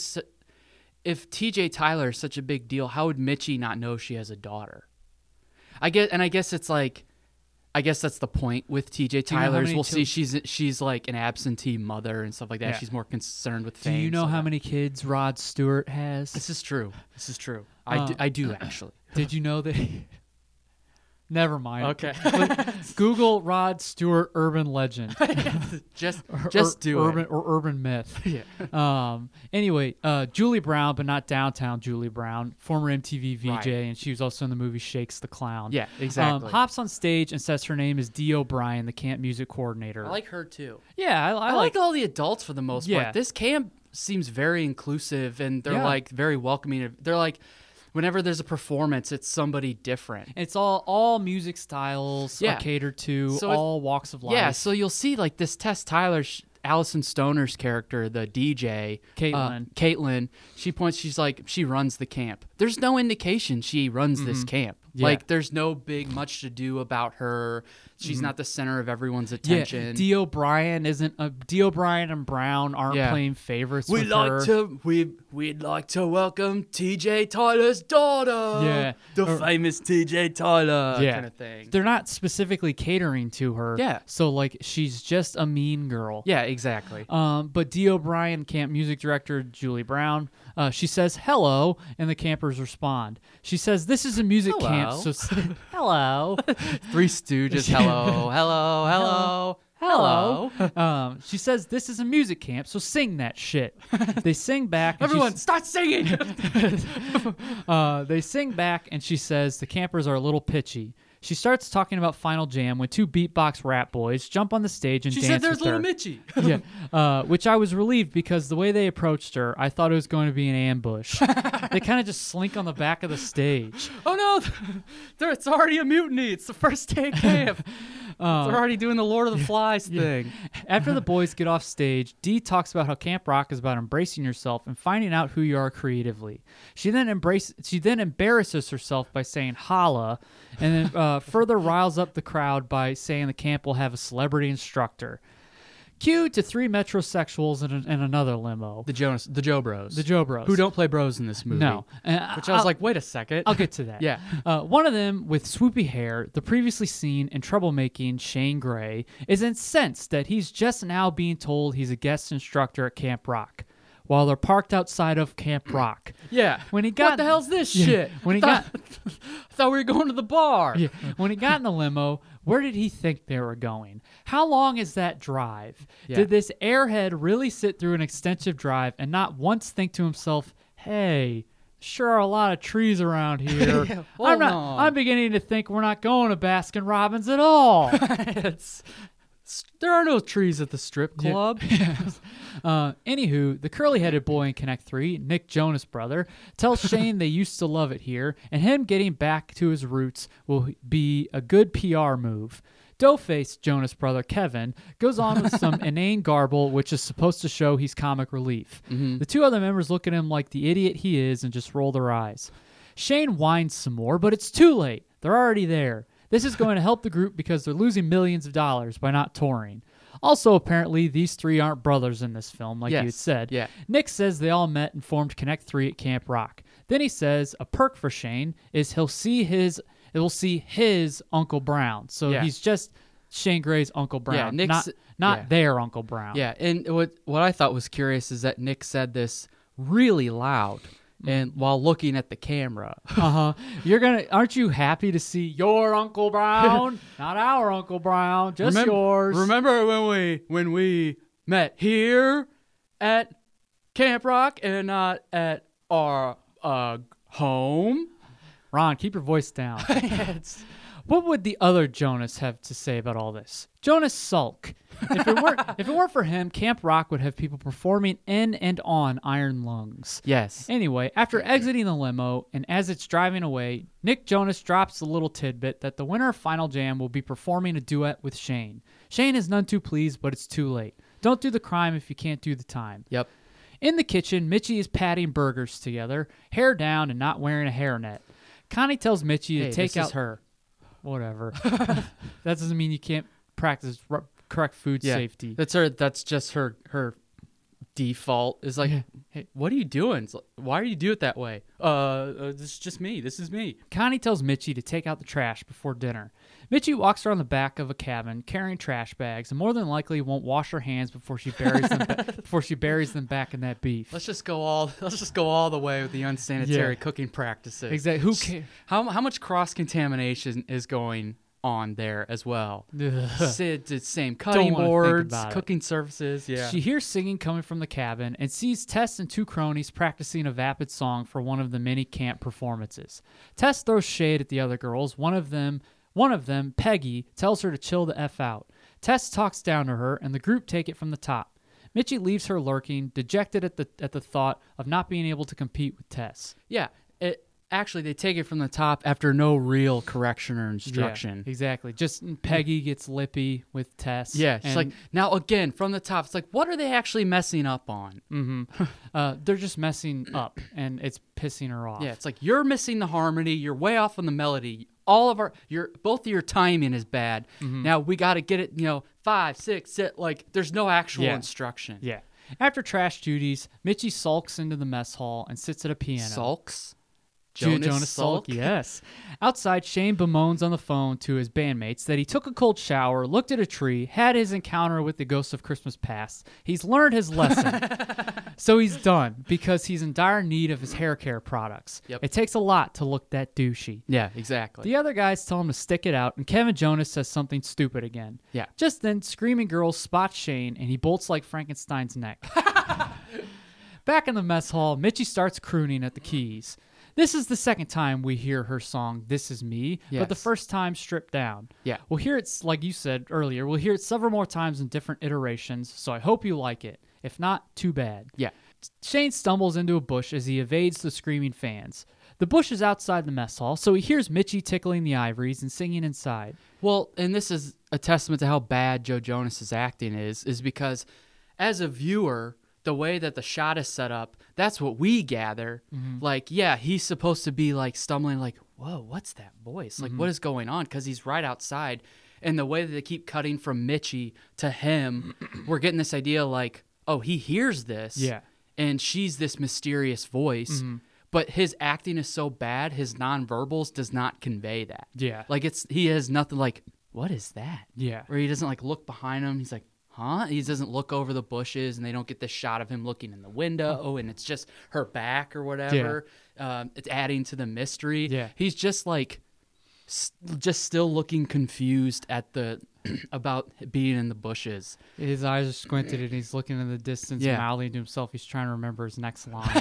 Speaker 4: TJ Tyler is such a big deal, how would Mitchie not know she has a daughter? I guess it's like, I guess that's the point with TJ Tyler's. We'll see she's like an absentee mother and stuff like that. Yeah. She's more concerned with fame.
Speaker 3: Do you know how many kids Rod Stewart has?
Speaker 4: This is true. I do actually.
Speaker 3: Did you know that Never mind.
Speaker 4: Okay.
Speaker 3: Google Rod Stewart urban legend.
Speaker 4: just
Speaker 3: do urban, it. Or urban myth.
Speaker 4: Yeah.
Speaker 3: Anyway, Julie Brown, but not downtown Julie Brown, former MTV VJ,
Speaker 4: Right.
Speaker 3: and she was also in the movie Shakes the Clown.
Speaker 4: Yeah, exactly.
Speaker 3: Hops on stage and says her name is Dee O'Brien, the camp music coordinator.
Speaker 4: I like her too.
Speaker 3: Yeah, I
Speaker 4: like all the adults for the most
Speaker 3: Yeah.
Speaker 4: part. This camp seems very inclusive, and they're
Speaker 3: Yeah.
Speaker 4: like very welcoming. They're like, whenever there's a performance, it's somebody different.
Speaker 3: It's all music styles are catered to,
Speaker 4: So
Speaker 3: all walks of life.
Speaker 4: Yeah, so you'll see like this Tess Tyler, Allison Stoner's character, the DJ, Caitlin. She runs the camp. There's no indication she runs this camp.
Speaker 3: Yeah.
Speaker 4: Like, there's no big much to do about her. She's not the center of everyone's attention.
Speaker 3: Yeah, Dee O'Brien Dee O'Brien and Brown aren't playing favorites. We'd like
Speaker 4: to welcome T.J. Tyler's daughter.
Speaker 3: Yeah,
Speaker 4: the famous T.J. Tyler kind of thing.
Speaker 3: They're not specifically catering to her.
Speaker 4: Yeah,
Speaker 3: so like she's just a mean girl.
Speaker 4: Yeah, exactly.
Speaker 3: But Dee O'Brien, camp music director Julie Brown, she says hello, and the campers respond. She says this is a music camp, so hello.
Speaker 4: Three Stooges. Hello.
Speaker 3: She says this is a music camp, so sing that shit. They sing back.
Speaker 4: Everyone, start singing.
Speaker 3: They sing back, and she says the campers are a little pitchy. She starts talking about Final Jam when two beatbox rap boys jump on the stage and dance with her.
Speaker 4: She said there's Little Mitchie.
Speaker 3: Which I was relieved because the way they approached her, I thought it was going to be an ambush. They kind of just slink on the back of the stage.
Speaker 4: Oh no, it's already a mutiny. It's the first day of camp. They're already doing the Lord of the Flies thing.
Speaker 3: After the boys get off stage, Dee talks about how Camp Rock is about embracing yourself and finding out who you are creatively. She then embarrasses herself by saying holla, and then further riles up the crowd by saying the camp will have a celebrity instructor. Cue to three metrosexuals in another limo.
Speaker 4: The Joe Bros.
Speaker 3: The Joe Bros.
Speaker 4: Who don't play bros in this movie.
Speaker 3: No.
Speaker 4: Which I was like, wait a second.
Speaker 3: I'll get to that.
Speaker 4: Yeah.
Speaker 3: One of them, with swoopy hair, the previously seen and troublemaking Shane Gray, is incensed that he's just now being told he's a guest instructor at Camp Rock, while they're parked outside of Camp Rock.
Speaker 4: Yeah.
Speaker 3: When he got,
Speaker 4: what the hell's this shit?
Speaker 3: I
Speaker 4: thought we were going to the bar.
Speaker 3: Yeah. When he got in the limo, where did he think they were going? How long is that drive?
Speaker 4: Yeah.
Speaker 3: Did this airhead really sit through an extensive drive and not once think to himself, hey, sure are a lot of trees around here. I'm beginning to think we're not going to Baskin Robbins at all.
Speaker 4: There are no trees at the strip club.
Speaker 3: Anywho, the curly-headed boy in Connect 3, Nick Jonas' brother, tells Shane they used to love it here, and him getting back to his roots will be a good PR move. Dough-faced Jonas' brother, Kevin, goes on with some inane garble, which is supposed to show he's comic relief.
Speaker 4: Mm-hmm.
Speaker 3: The two other members look at him like the idiot he is and just roll their eyes. Shane whines some more, but it's too late. They're already there. This is going to help the group because they're losing millions of dollars by not touring. Also, apparently, these three aren't brothers in this film, like you had said.
Speaker 4: Yeah.
Speaker 3: Nick says they all met and formed Connect 3 at Camp Rock. Then he says a perk for Shane is he'll see his Uncle Brown. So he's just Shane Gray's Uncle Brown, not their Uncle Brown.
Speaker 4: Yeah, and what I thought was curious is that Nick said this really loud. And while looking at the camera,
Speaker 3: aren't you happy to see your Uncle Brown, not our Uncle Brown, just yours?
Speaker 4: Remember when we met here at Camp Rock and not at our home?
Speaker 3: Ron, keep your voice down. What would the other Jonas have to say about all this? Jonas sulk. If it weren't for him, Camp Rock would have people performing in and on Iron Lungs.
Speaker 4: Yes.
Speaker 3: Anyway, after exiting the limo and as it's driving away, Nick Jonas drops the little tidbit that the winner of Final Jam will be performing a duet with Shane. Shane is none too pleased, but it's too late. Don't do the crime if you can't do the time.
Speaker 4: Yep.
Speaker 3: In the kitchen, Mitchie is patting burgers together, hair down and not wearing a hairnet. Connie tells Mitchie to take out
Speaker 4: her.
Speaker 3: Whatever. That doesn't mean you can't practice correct food safety.
Speaker 4: That's her. That's just her default is like, hey, what are you doing? Like, why are you do it that way? This is just me. This is me.
Speaker 3: Connie tells Mitchie to take out the trash before dinner. Mitchie walks around the back of a cabin carrying trash bags and more than likely won't wash her hands before she buries them back in that beef.
Speaker 4: Let's just go all the way with the unsanitary cooking practices.
Speaker 3: Exactly. Who cares?
Speaker 4: How much cross contamination is going on there as well? The same cutting boards, cooking surfaces. Yeah.
Speaker 3: She hears singing coming from the cabin and sees Tess and two cronies practicing a vapid song for one of the mini camp performances. Tess throws shade at the other girls. One of them, Peggy, tells her to chill the F out. Tess talks down to her, and the group take it from the top. Mitchie leaves her lurking, dejected at the thought of not being able to compete with Tess.
Speaker 4: Yeah, actually, they take it from the top after no real correction or instruction.
Speaker 3: Yeah, exactly. Just Peggy gets lippy with Tess.
Speaker 4: Yeah, she's like, now again, from the top, it's like, what are they actually messing up on?
Speaker 3: Mm-hmm. They're just messing up, and it's pissing her off.
Speaker 4: Yeah, it's like, you're missing the harmony, you're way off on the melody. Both of your timing is bad. Mm-hmm. Now we got to get it, 5, 6, 7, like there's no actual instruction.
Speaker 3: Yeah. After trash duties, Mitchie sulks into the mess hall and sits at a piano.
Speaker 4: Sulks?
Speaker 3: Jonas Salk, yes. Outside, Shane bemoans on the phone to his bandmates that he took a cold shower, looked at a tree, had his encounter with the ghost of Christmas past. He's learned his lesson. So he's done because he's in dire need of his hair care products.
Speaker 4: Yep.
Speaker 3: It takes a lot to look that douchey.
Speaker 4: Yeah, exactly.
Speaker 3: The other guys tell him to stick it out, and Kevin Jonas says something stupid again.
Speaker 4: Yeah.
Speaker 3: Just then, screaming girls spot Shane, and he bolts like Frankenstein's neck. Back in the mess hall, Mitchie starts crooning at the keys. This is the second time we hear her song, This Is Me, but the first time stripped down.
Speaker 4: Yeah.
Speaker 3: We'll hear it, like you said earlier, we'll hear it several more times in different iterations, so I hope you like it. If not, too bad.
Speaker 4: Yeah.
Speaker 3: Shane stumbles into a bush as he evades the screaming fans. The bush is outside the mess hall, so he hears Mitchie tickling the ivories and singing inside.
Speaker 4: Well, and this is a testament to how bad Joe Jonas's acting is because as a viewer, the way that the shot is set up, that's what we gather. Mm-hmm. Like, yeah, he's supposed to be like stumbling like, whoa, what's that voice? Like, what is going on? Because he's right outside. And the way that they keep cutting from Mitchie to him, we're getting this idea like, oh, he hears this.
Speaker 3: Yeah.
Speaker 4: And she's this mysterious voice. Mm-hmm. But his acting is so bad, his nonverbals does not convey that.
Speaker 3: Yeah.
Speaker 4: Like, he has nothing like, what is that?
Speaker 3: Yeah.
Speaker 4: Or he doesn't like look behind him. He's like, huh? He doesn't look over the bushes, and they don't get this shot of him looking in the window, and it's just her back or whatever. Yeah. It's adding to the mystery.
Speaker 3: Yeah.
Speaker 4: He's just like, just still looking confused at about being in the bushes.
Speaker 3: His eyes are squinted, and he's looking in the distance, mouthing to himself. He's trying to remember his next line.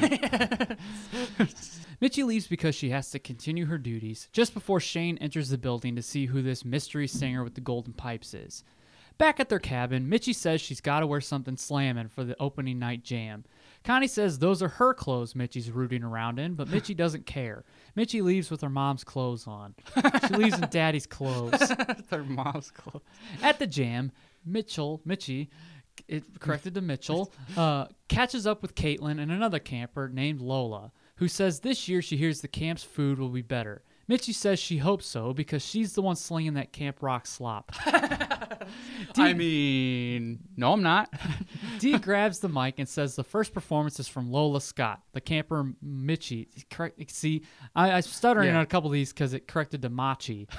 Speaker 3: Mitchie leaves because she has to continue her duties just before Shane enters the building to see who this mystery singer with the golden pipes is. Back at their cabin, Mitchie says she's got to wear something slamming for the opening night jam. Connie says those are her clothes Mitchie's rooting around in, but Mitchie doesn't care. Mitchie leaves with her mom's clothes on. She leaves in Daddy's clothes.
Speaker 4: Her mom's clothes.
Speaker 3: At the jam, Mitchie, corrected to Mitchell, catches up with Caitlin and another camper named Lola, who says this year she hears the camp's food will be better. Mitchie says she hopes so because she's the one slinging that Camp Rock slop.
Speaker 4: I mean, no, I'm not.
Speaker 3: Dee grabs the mic and says the first performance is from Lola Scott, the camper Mitchie. See, I'm stuttering on a couple of these because it corrected to Machi.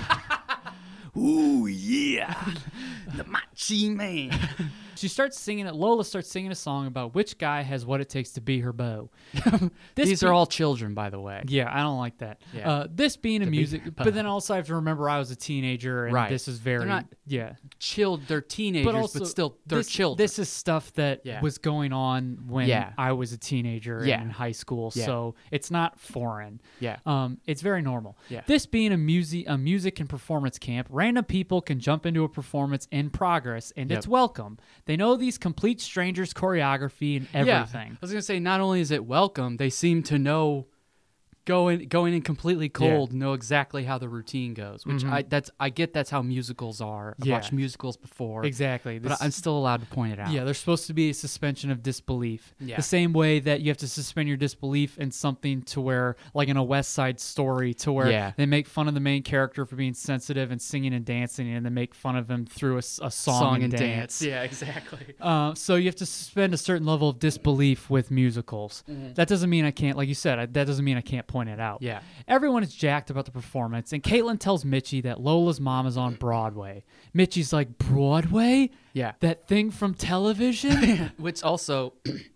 Speaker 2: Ooh, yeah. The Machi Man.
Speaker 3: Lola starts singing a song about which guy has what it takes to be her beau.
Speaker 4: These are all children, by the way.
Speaker 3: Yeah, I don't like that. Yeah. This being a music, but then also I have to remember I was a teenager, and this is very,
Speaker 4: they're not they're teenagers, but still they're children.
Speaker 3: This is stuff that was going on when I was a teenager in high school, so it's not foreign.
Speaker 4: Yeah.
Speaker 3: It's very normal.
Speaker 4: Yeah.
Speaker 3: This being a music and performance camp, random people can jump into a performance in progress, and it's welcome. They know these complete strangers' choreography and everything.
Speaker 4: I was going to say, not only is it welcome, they seem to know going in completely cold, know exactly how the routine goes, which I get that's how musicals are. I've watched musicals before.
Speaker 3: Exactly.
Speaker 4: But I'm still allowed to point it out.
Speaker 3: Yeah, there's supposed to be a suspension of disbelief. Yeah. The same way that you have to suspend your disbelief in something to where, like in a West Side Story, to where they make fun of the main character for being sensitive and singing and dancing, and they make fun of him through a song and dance.
Speaker 4: Yeah, exactly.
Speaker 3: So you have to suspend a certain level of disbelief with musicals. That doesn't mean I can't, like you said, that doesn't mean I can't point it out.
Speaker 4: Yeah.
Speaker 3: Everyone is jacked about the performance, and Caitlin tells Mitchie that Lola's mom is on Broadway. Mitchie's like, Broadway?
Speaker 4: Yeah.
Speaker 3: That thing from television?
Speaker 4: Which also,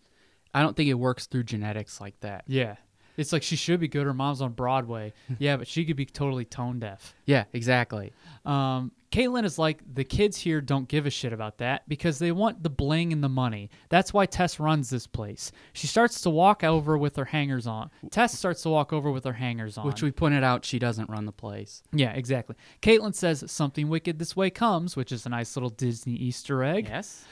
Speaker 4: I don't think it works through genetics like that.
Speaker 3: Yeah. It's like she should be good. Her mom's on Broadway. Yeah, but she could be totally tone deaf.
Speaker 4: Yeah, exactly.
Speaker 3: Caitlin is like, the kids here don't give a shit about that because they want the bling and the money. That's why Tess runs this place. She starts to walk over with her hangers on. Tess starts to walk over with her hangers on.
Speaker 4: Which we pointed out she doesn't run the place.
Speaker 3: Yeah, exactly. Caitlin says, something wicked this way comes, which is a nice little Disney Easter egg.
Speaker 4: Yes.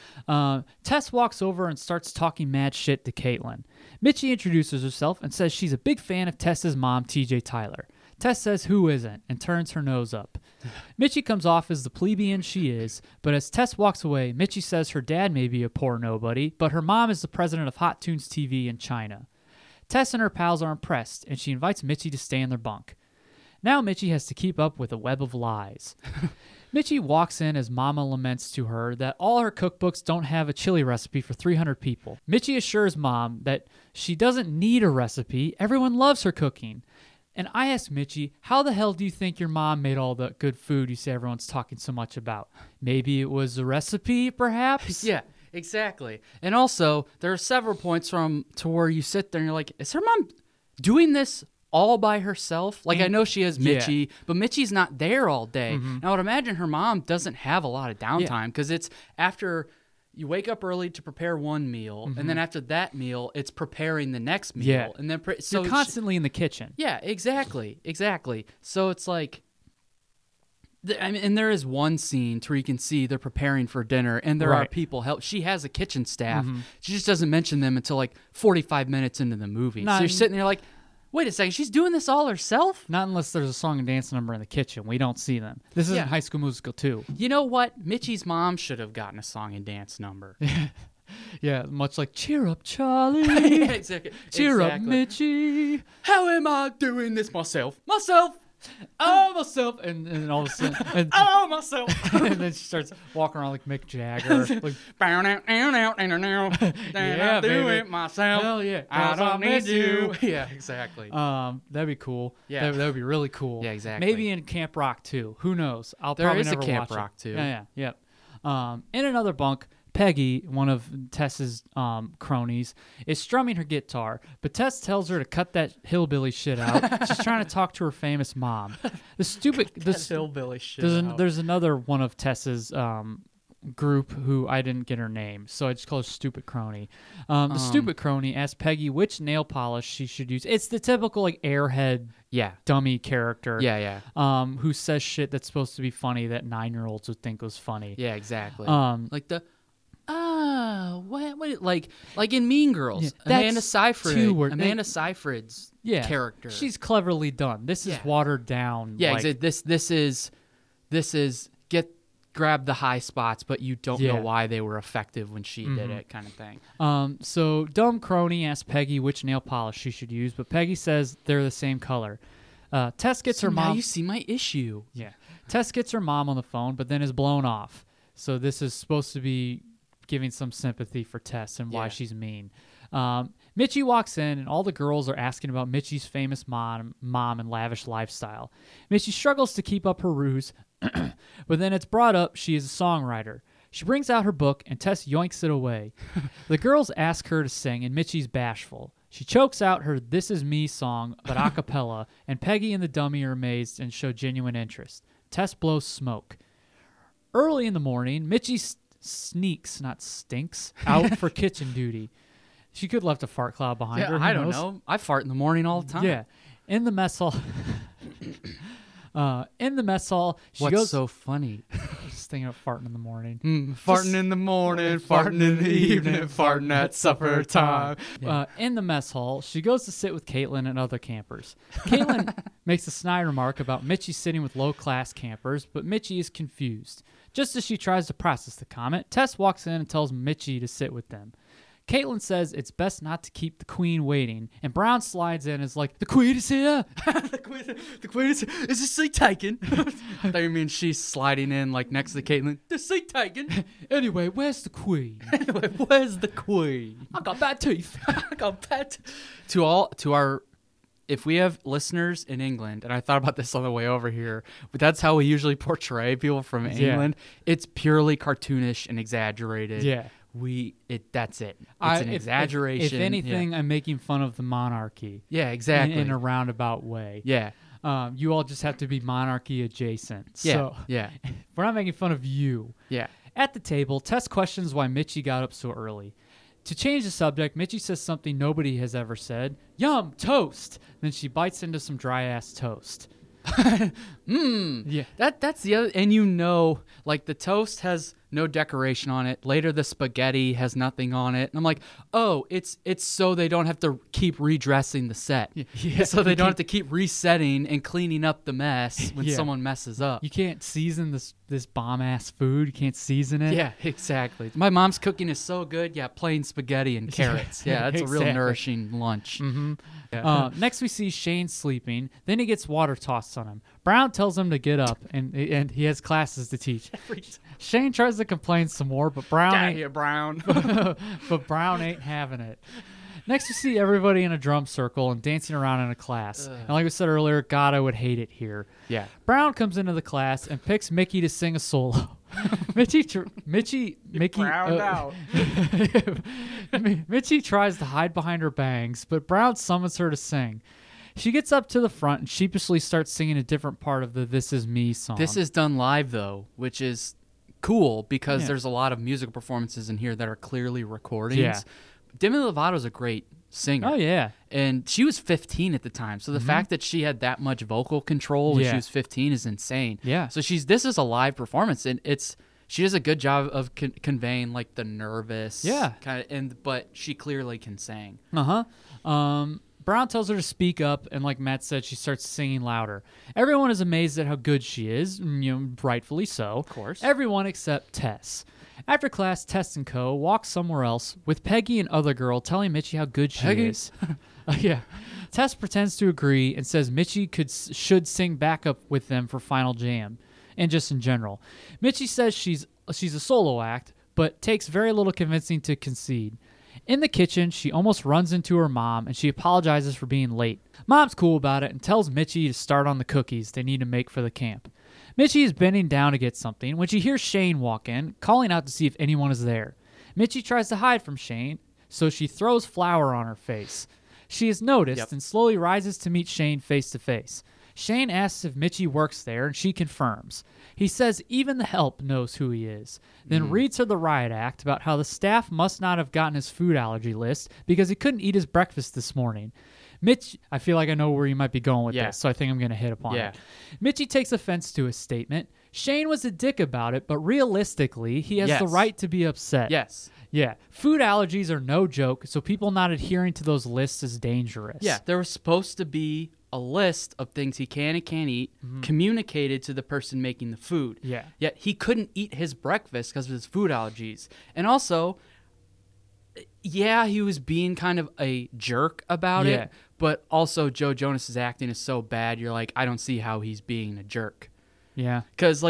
Speaker 3: Tess walks over and starts talking mad shit to Caitlin. Mitchie introduces herself and says she's a big fan of Tess's mom, TJ Tyler. Tess says who isn't and turns her nose up. Mitchie comes off as the plebeian she is, but as Tess walks away, Mitchie says her dad may be a poor nobody, but her mom is the president of Hot Tunes TV in China. Tess and her pals are impressed, and she invites Mitchie to stay in their bunk. Now Mitchie has to keep up with a web of lies. Mitchie walks in as Mama laments to her that all her cookbooks don't have a chili recipe for 300 people. Mitchie assures Mom that she doesn't need a recipe. Everyone loves her cooking. And I asked Mitchie, how the hell do you think your mom made all the good food you say everyone's talking so much about? Maybe it was a recipe, perhaps?
Speaker 4: Yeah, exactly. And also, there are several points to where you sit there and you're like, is her mom doing this all by herself? Like, I know she has Mitchie, but Mitchie's not there all day. And I would imagine her mom doesn't have a lot of downtime because it's after you wake up early to prepare one meal, and then after that meal, it's preparing the next meal. And then
Speaker 3: so you're constantly in the kitchen.
Speaker 4: Yeah, exactly. So it's like, and there is one scene where you can see they're preparing for dinner, and there are people help. She has a kitchen staff. She just doesn't mention them until like 45 minutes into the movie. So you're sitting there like, wait a second, she's doing this all herself?
Speaker 3: Not unless there's a song and dance number in the kitchen. We don't see them. This isn't High School Musical 2.
Speaker 4: You know what? Mitchie's mom should have gotten a song and dance number.
Speaker 3: Yeah, much like, cheer up, Charlie.
Speaker 4: Exactly.
Speaker 3: Cheer up, Mitchie.
Speaker 4: How am I doing this myself?
Speaker 3: Oh, myself. And all of a sudden.
Speaker 4: Oh, myself.
Speaker 3: And then she starts walking around like Mick Jagger. Like,
Speaker 4: yeah, do it myself.
Speaker 3: Hell yeah.
Speaker 4: I don't need you. Yeah, exactly.
Speaker 3: That'd be cool. Yeah. That would be really cool.
Speaker 4: Yeah, exactly.
Speaker 3: Maybe in Camp Rock 2. Who knows?
Speaker 4: There
Speaker 3: probably
Speaker 4: is
Speaker 3: never
Speaker 4: a Camp
Speaker 3: watch
Speaker 4: Rock 2.
Speaker 3: Yeah. In another bunk, Peggy, one of Tess's cronies, is strumming her guitar, but Tess tells her to cut that hillbilly shit out. She's trying to talk to her famous mom. This
Speaker 4: hillbilly shit.
Speaker 3: There's another one of Tess's group who I didn't get her name, so I just call her Stupid Crony. The Stupid Crony asks Peggy which nail polish she should use. It's the typical like airhead dummy character. Who says shit that's supposed to be funny that 9-year-olds would think was funny.
Speaker 4: Yeah, exactly. Like the like in Mean Girls, Amanda Seyfried. Amanda Seyfried's character.
Speaker 3: She's cleverly done. This is watered down.
Speaker 4: Yeah, this is grab the high spots, but you don't know why they were effective when she did it, kind of thing.
Speaker 3: So dumb crony asks Peggy which nail polish she should use, but Peggy says they're the same color. Tess gets her mom.
Speaker 4: Now you see my issue.
Speaker 3: Yeah. Tess gets her mom on the phone, but then is blown off. So this is supposed to be giving some sympathy for Tess and why she's mean. Mitchie walks in, and all the girls are asking about Mitchie's famous mom and lavish lifestyle. Mitchie struggles to keep up her ruse, but then it's brought up she is a songwriter. She brings out her book, and Tess yoinks it away. The girls ask her to sing, and Mitchie's bashful. She chokes out her This Is Me song, but a cappella, and Peggy and the dummy are amazed and show genuine interest. Tess blows smoke. Early in the morning, Mitchie sneaks, not stinks, out for kitchen duty. She could have left a fart cloud behind her.
Speaker 4: I don't know. I fart in the morning all the time.
Speaker 3: Yeah. In the mess hall. She
Speaker 4: What's
Speaker 3: goes,
Speaker 4: so funny?
Speaker 3: thinking of farting in the morning.
Speaker 4: Farting in the morning, farting in the evening, farting at supper time.
Speaker 3: In the mess hall, she goes to sit with Caitlin and other campers. Caitlin makes a snide remark about Mitchie sitting with low-class campers, but Mitchie is confused. Just as she tries to process the comment, Tess walks in and tells Mitchie to sit with them. Caitlin says it's best not to keep the queen waiting, and Brown slides in and is like, the queen is here!
Speaker 4: the queen is here! Is the seat taken? I thought you mean she's sliding in like next to Caitlin. The seat taken!
Speaker 3: Anyway, where's the queen?
Speaker 4: Where's the queen?
Speaker 3: I got bad teeth.
Speaker 4: I got bad To our... If we have listeners in England, and I thought about this on the way over here, but that's how we usually portray people from England. It's purely cartoonish and exaggerated.
Speaker 3: Yeah.
Speaker 4: That's it. It's an exaggeration.
Speaker 3: If anything, I'm making fun of the monarchy.
Speaker 4: Yeah, exactly.
Speaker 3: In a roundabout way.
Speaker 4: Yeah.
Speaker 3: You all just have to be monarchy adjacent.
Speaker 4: Yeah.
Speaker 3: So
Speaker 4: yeah.
Speaker 3: We're not making fun of you.
Speaker 4: Yeah.
Speaker 3: At the table, Tess questions why Mitchie got up so early. To change the subject, Mitchie says something nobody has ever said. Yum, toast. Then she bites into some dry-ass toast.
Speaker 4: Yeah. That's the other, and like the toast has no decoration on it. Later, the spaghetti has nothing on it. And I'm like, oh, it's so they don't have to keep redressing the set.
Speaker 3: Yeah.
Speaker 4: So they don't have to keep resetting and cleaning up the mess when someone messes up.
Speaker 3: You can't season this bomb-ass food. You can't season it.
Speaker 4: Yeah, exactly. My mom's cooking is so good. Yeah, plain spaghetti and carrots. Yeah, that's exactly. A real nourishing lunch.
Speaker 3: Mm-hmm. Yeah. Next, we see Shane sleeping. Then he gets water tossed on him. Brown tells him to get up, and he has classes to teach. Shane tries to complain some more, but Brown but Brown ain't having it. Next, we see everybody in a drum circle and dancing around in a class. And like we said earlier, God, I would hate it here.
Speaker 4: Yeah.
Speaker 3: Brown comes into the class and picks Mickey to sing a solo. Mitchie tries to hide behind her bangs, but Brown summons her to sing. She gets up to the front and sheepishly starts singing a different part of the This Is Me song.
Speaker 4: This is done live, though, which is cool because there's a lot of musical performances in here that are clearly recordings.
Speaker 3: Yeah.
Speaker 4: Demi Lovato's a great singer.
Speaker 3: Oh, yeah.
Speaker 4: And she was 15 at the time. So the fact that she had that much vocal control when she was 15 is insane.
Speaker 3: Yeah.
Speaker 4: So this is a live performance, and she does a good job of conveying like the nervous kind of, but she clearly can sing.
Speaker 3: Brown tells her to speak up, and like Matt said, she starts singing louder. Everyone is amazed at how good she is, rightfully so.
Speaker 4: Of course.
Speaker 3: Everyone except Tess. After class, Tess and Co. walk somewhere else, with Peggy and other girl telling Mitchie how good she is. Tess pretends to agree and says Mitchie should sing backup with them for Final Jam, and just in general. Mitchie says she's a solo act, but takes very little convincing to concede. In the kitchen, she almost runs into her mom, and she apologizes for being late. Mom's cool about it and tells Mitchie to start on the cookies they need to make for the camp. Mitchie is bending down to get something when she hears Shane walk in, calling out to see if anyone is there. Mitchie tries to hide from Shane, so she throws flour on her face. She is noticed and slowly rises to meet Shane face to face. Shane asks if Mitchie works there, and she confirms. He says even the help knows who he is, then reads her the riot act about how the staff must not have gotten his food allergy list because he couldn't eat his breakfast this morning. I feel like I know where you might be going with this, so I think I'm going to hit upon it. Mitchie takes offense to his statement. Shane was a dick about it, but realistically, he has the right to be upset.
Speaker 4: Yes.
Speaker 3: Yeah. Food allergies are no joke, so people not adhering to those lists is dangerous.
Speaker 4: Yeah, there was supposed to be a list of things he can and can't eat communicated to the person making the food.
Speaker 3: Yeah.
Speaker 4: Yet he couldn't eat his breakfast because of his food allergies. And also, he was being kind of a jerk about it, but also Joe Jonas's acting is so bad, you're like, I don't see how he's being a jerk.
Speaker 3: Yeah.
Speaker 4: Because,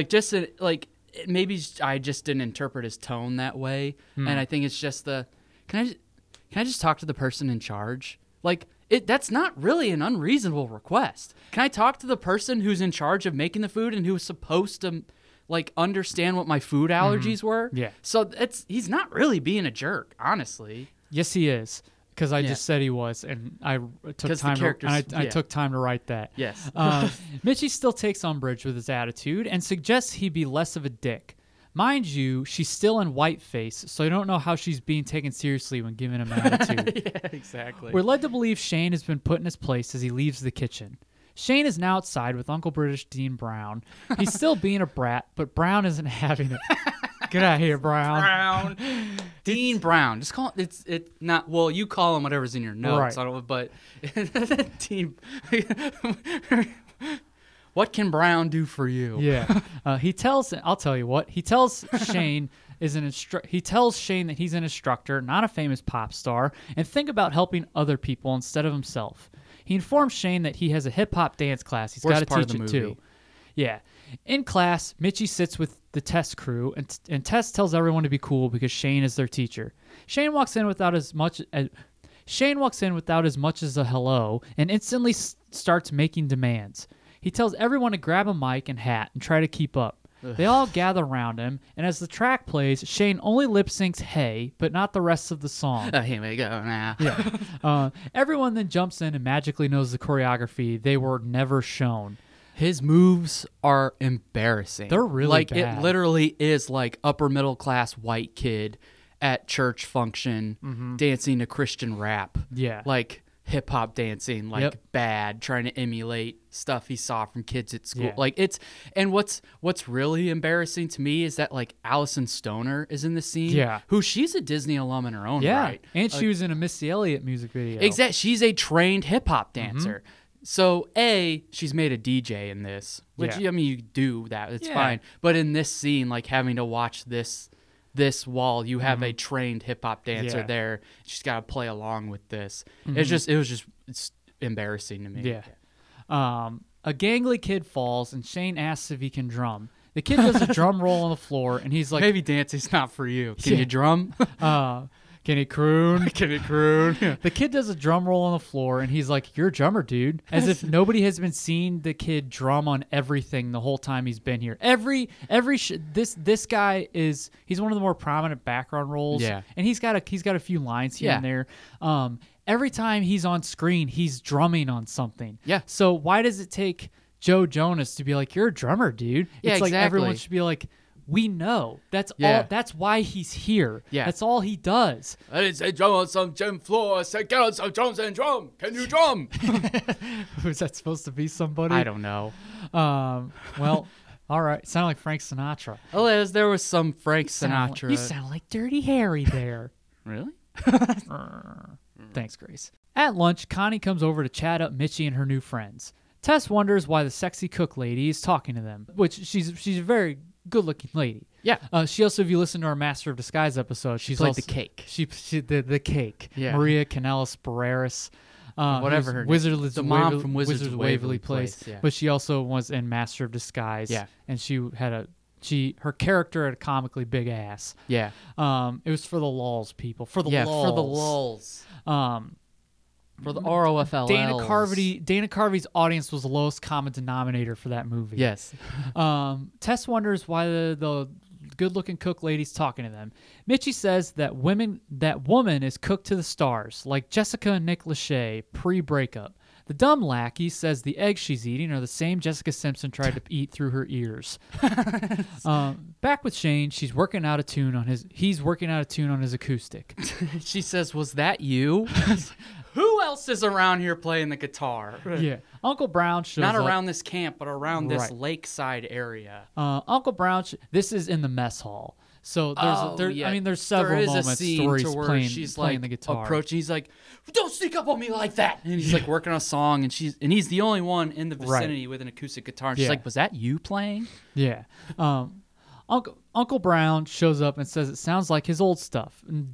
Speaker 4: maybe I just didn't interpret his tone that way, and I think it's just can I just talk to the person in charge? That's not really an unreasonable request. Can I talk to the person who's in charge of making the food and who's supposed to understand what my food allergies were?
Speaker 3: Yeah.
Speaker 4: So he's not really being a jerk, honestly.
Speaker 3: Yes, he is. Because I just said he was, and I took time to write that.
Speaker 4: Yes.
Speaker 3: Mitchie still takes umbrage with his attitude and suggests he be less of a dick. Mind you, she's still in whiteface, so I don't know how she's being taken seriously when giving him attitude.
Speaker 4: Yeah, exactly.
Speaker 3: We're led to believe Shane has been put in his place as he leaves the kitchen. Shane is now outside with Uncle British Dean Brown. He's still being a brat, but Brown isn't having it. Get out of here, Brown.
Speaker 4: Dean Brown. Just call it. It's not. Well, you call him whatever's in your notes.
Speaker 3: Right.
Speaker 4: I don't. But Dean. What can Brown do for you?
Speaker 3: Yeah. He tells. I'll tell you what. He tells Shane He tells Shane that he's an instructor, not a famous pop star, and think about helping other people instead of himself. He informs Shane that he has a hip hop dance class. He's got to teach it too. Yeah. In class, Mitchie sits with the Test crew, and Test tells everyone to be cool because Shane is their teacher. Shane walks in without as much as a hello and instantly starts making demands. He tells everyone to grab a mic and hat and try to keep up. Ugh. They all gather around him, and as the track plays, Shane only lip-syncs "Hey," but not the rest of the song.
Speaker 4: Here we go now.
Speaker 3: Yeah. Everyone then jumps in and magically knows the choreography. They were never shown.
Speaker 4: His moves are embarrassing.
Speaker 3: They're really bad.
Speaker 4: It literally is like upper middle class white kid at church function dancing to Christian rap.
Speaker 3: Yeah.
Speaker 4: Like hip hop dancing, like bad, trying to emulate stuff he saw from kids at school. Yeah. Like and what's really embarrassing to me is that like Allison Stoner is in the scene.
Speaker 3: Yeah.
Speaker 4: Who she's a Disney alum in her own right.
Speaker 3: And she was in a Missy Elliott music video.
Speaker 4: Exactly. She's a trained hip hop dancer. So, she's made a DJ in this, which, I mean, you do that. It's fine. But in this scene, like, having to watch this while you have a trained hip-hop dancer there, she's got to play along with this. It's embarrassing to me.
Speaker 3: Yeah. A gangly kid falls, and Shane asks if he can drum. The kid does a drum roll on the floor, and he's like...
Speaker 4: Maybe dancing's not for you. Can you drum?
Speaker 3: Can he croon?
Speaker 4: Can he croon?
Speaker 3: The kid does a drum roll on the floor, and he's like, "You're a drummer, dude." As if nobody has been seeing the kid drum on everything the whole time he's been here. This guy he's one of the more prominent background roles.
Speaker 4: Yeah,
Speaker 3: and he's got a few lines here and there. Every time he's on screen, he's drumming on something.
Speaker 4: Yeah.
Speaker 3: So why does it take Joe Jonas to be like, "You're a drummer, dude"?
Speaker 4: Yeah,
Speaker 3: it's
Speaker 4: exactly.
Speaker 3: like everyone should be like, we know. That's all. That's why he's here.
Speaker 4: Yeah.
Speaker 3: That's all he does.
Speaker 4: I didn't say drum on some gym floor. I said get on some drums and drum. Can you drum?
Speaker 3: Was that supposed to be somebody?
Speaker 4: I don't know.
Speaker 3: Well, all right. Sounded like Frank Sinatra.
Speaker 4: Oh, there was some Frank Sinatra.
Speaker 3: You sound like Dirty Harry there.
Speaker 4: Really?
Speaker 3: Thanks, Grace. At lunch, Connie comes over to chat up Mitchie and her new friends. Tess wonders why the sexy cook lady is talking to them, which she's a very good-looking lady.
Speaker 4: Yeah.
Speaker 3: She also, if you listen to our Master of Disguise episode,
Speaker 4: she played the cake.
Speaker 3: She the cake.
Speaker 4: Yeah.
Speaker 3: Maria Canellis Barreras.
Speaker 4: Whatever her
Speaker 3: name.
Speaker 4: The mom from Wizards of Waverly Place. Yeah.
Speaker 3: But she also was in Master of Disguise.
Speaker 4: Yeah.
Speaker 3: And her character had a comically big ass.
Speaker 4: Yeah.
Speaker 3: It was for the lulz, people. For the lulz.
Speaker 4: For the lulz. For the ROFLs.
Speaker 3: Dana Carvey's audience was the lowest common denominator for that movie.
Speaker 4: Yes.
Speaker 3: Tess wonders why the good-looking cook lady's talking to them. Mitchie says that woman is cooked to the stars, like Jessica and Nick Lachey pre-breakup. The dumb lackey says the eggs she's eating are the same Jessica Simpson tried to eat through her ears. Back with Shane, he's working out a tune on his acoustic.
Speaker 4: She says, "Was that you?" Who else is around here playing the guitar?
Speaker 3: Yeah. Uncle Brown shows up.
Speaker 4: Not around this camp, but around this lakeside area.
Speaker 3: Uncle Brown, this is in the mess hall. So there's several moments where he's playing the guitar.
Speaker 4: Approaching, he's like, "Don't sneak up on me like that!" And he's like working on a song, and he's the only one in the vicinity with an acoustic guitar. And she's like, "Was that you playing?"
Speaker 3: Yeah. Uncle Brown shows up and says it sounds like his old stuff. And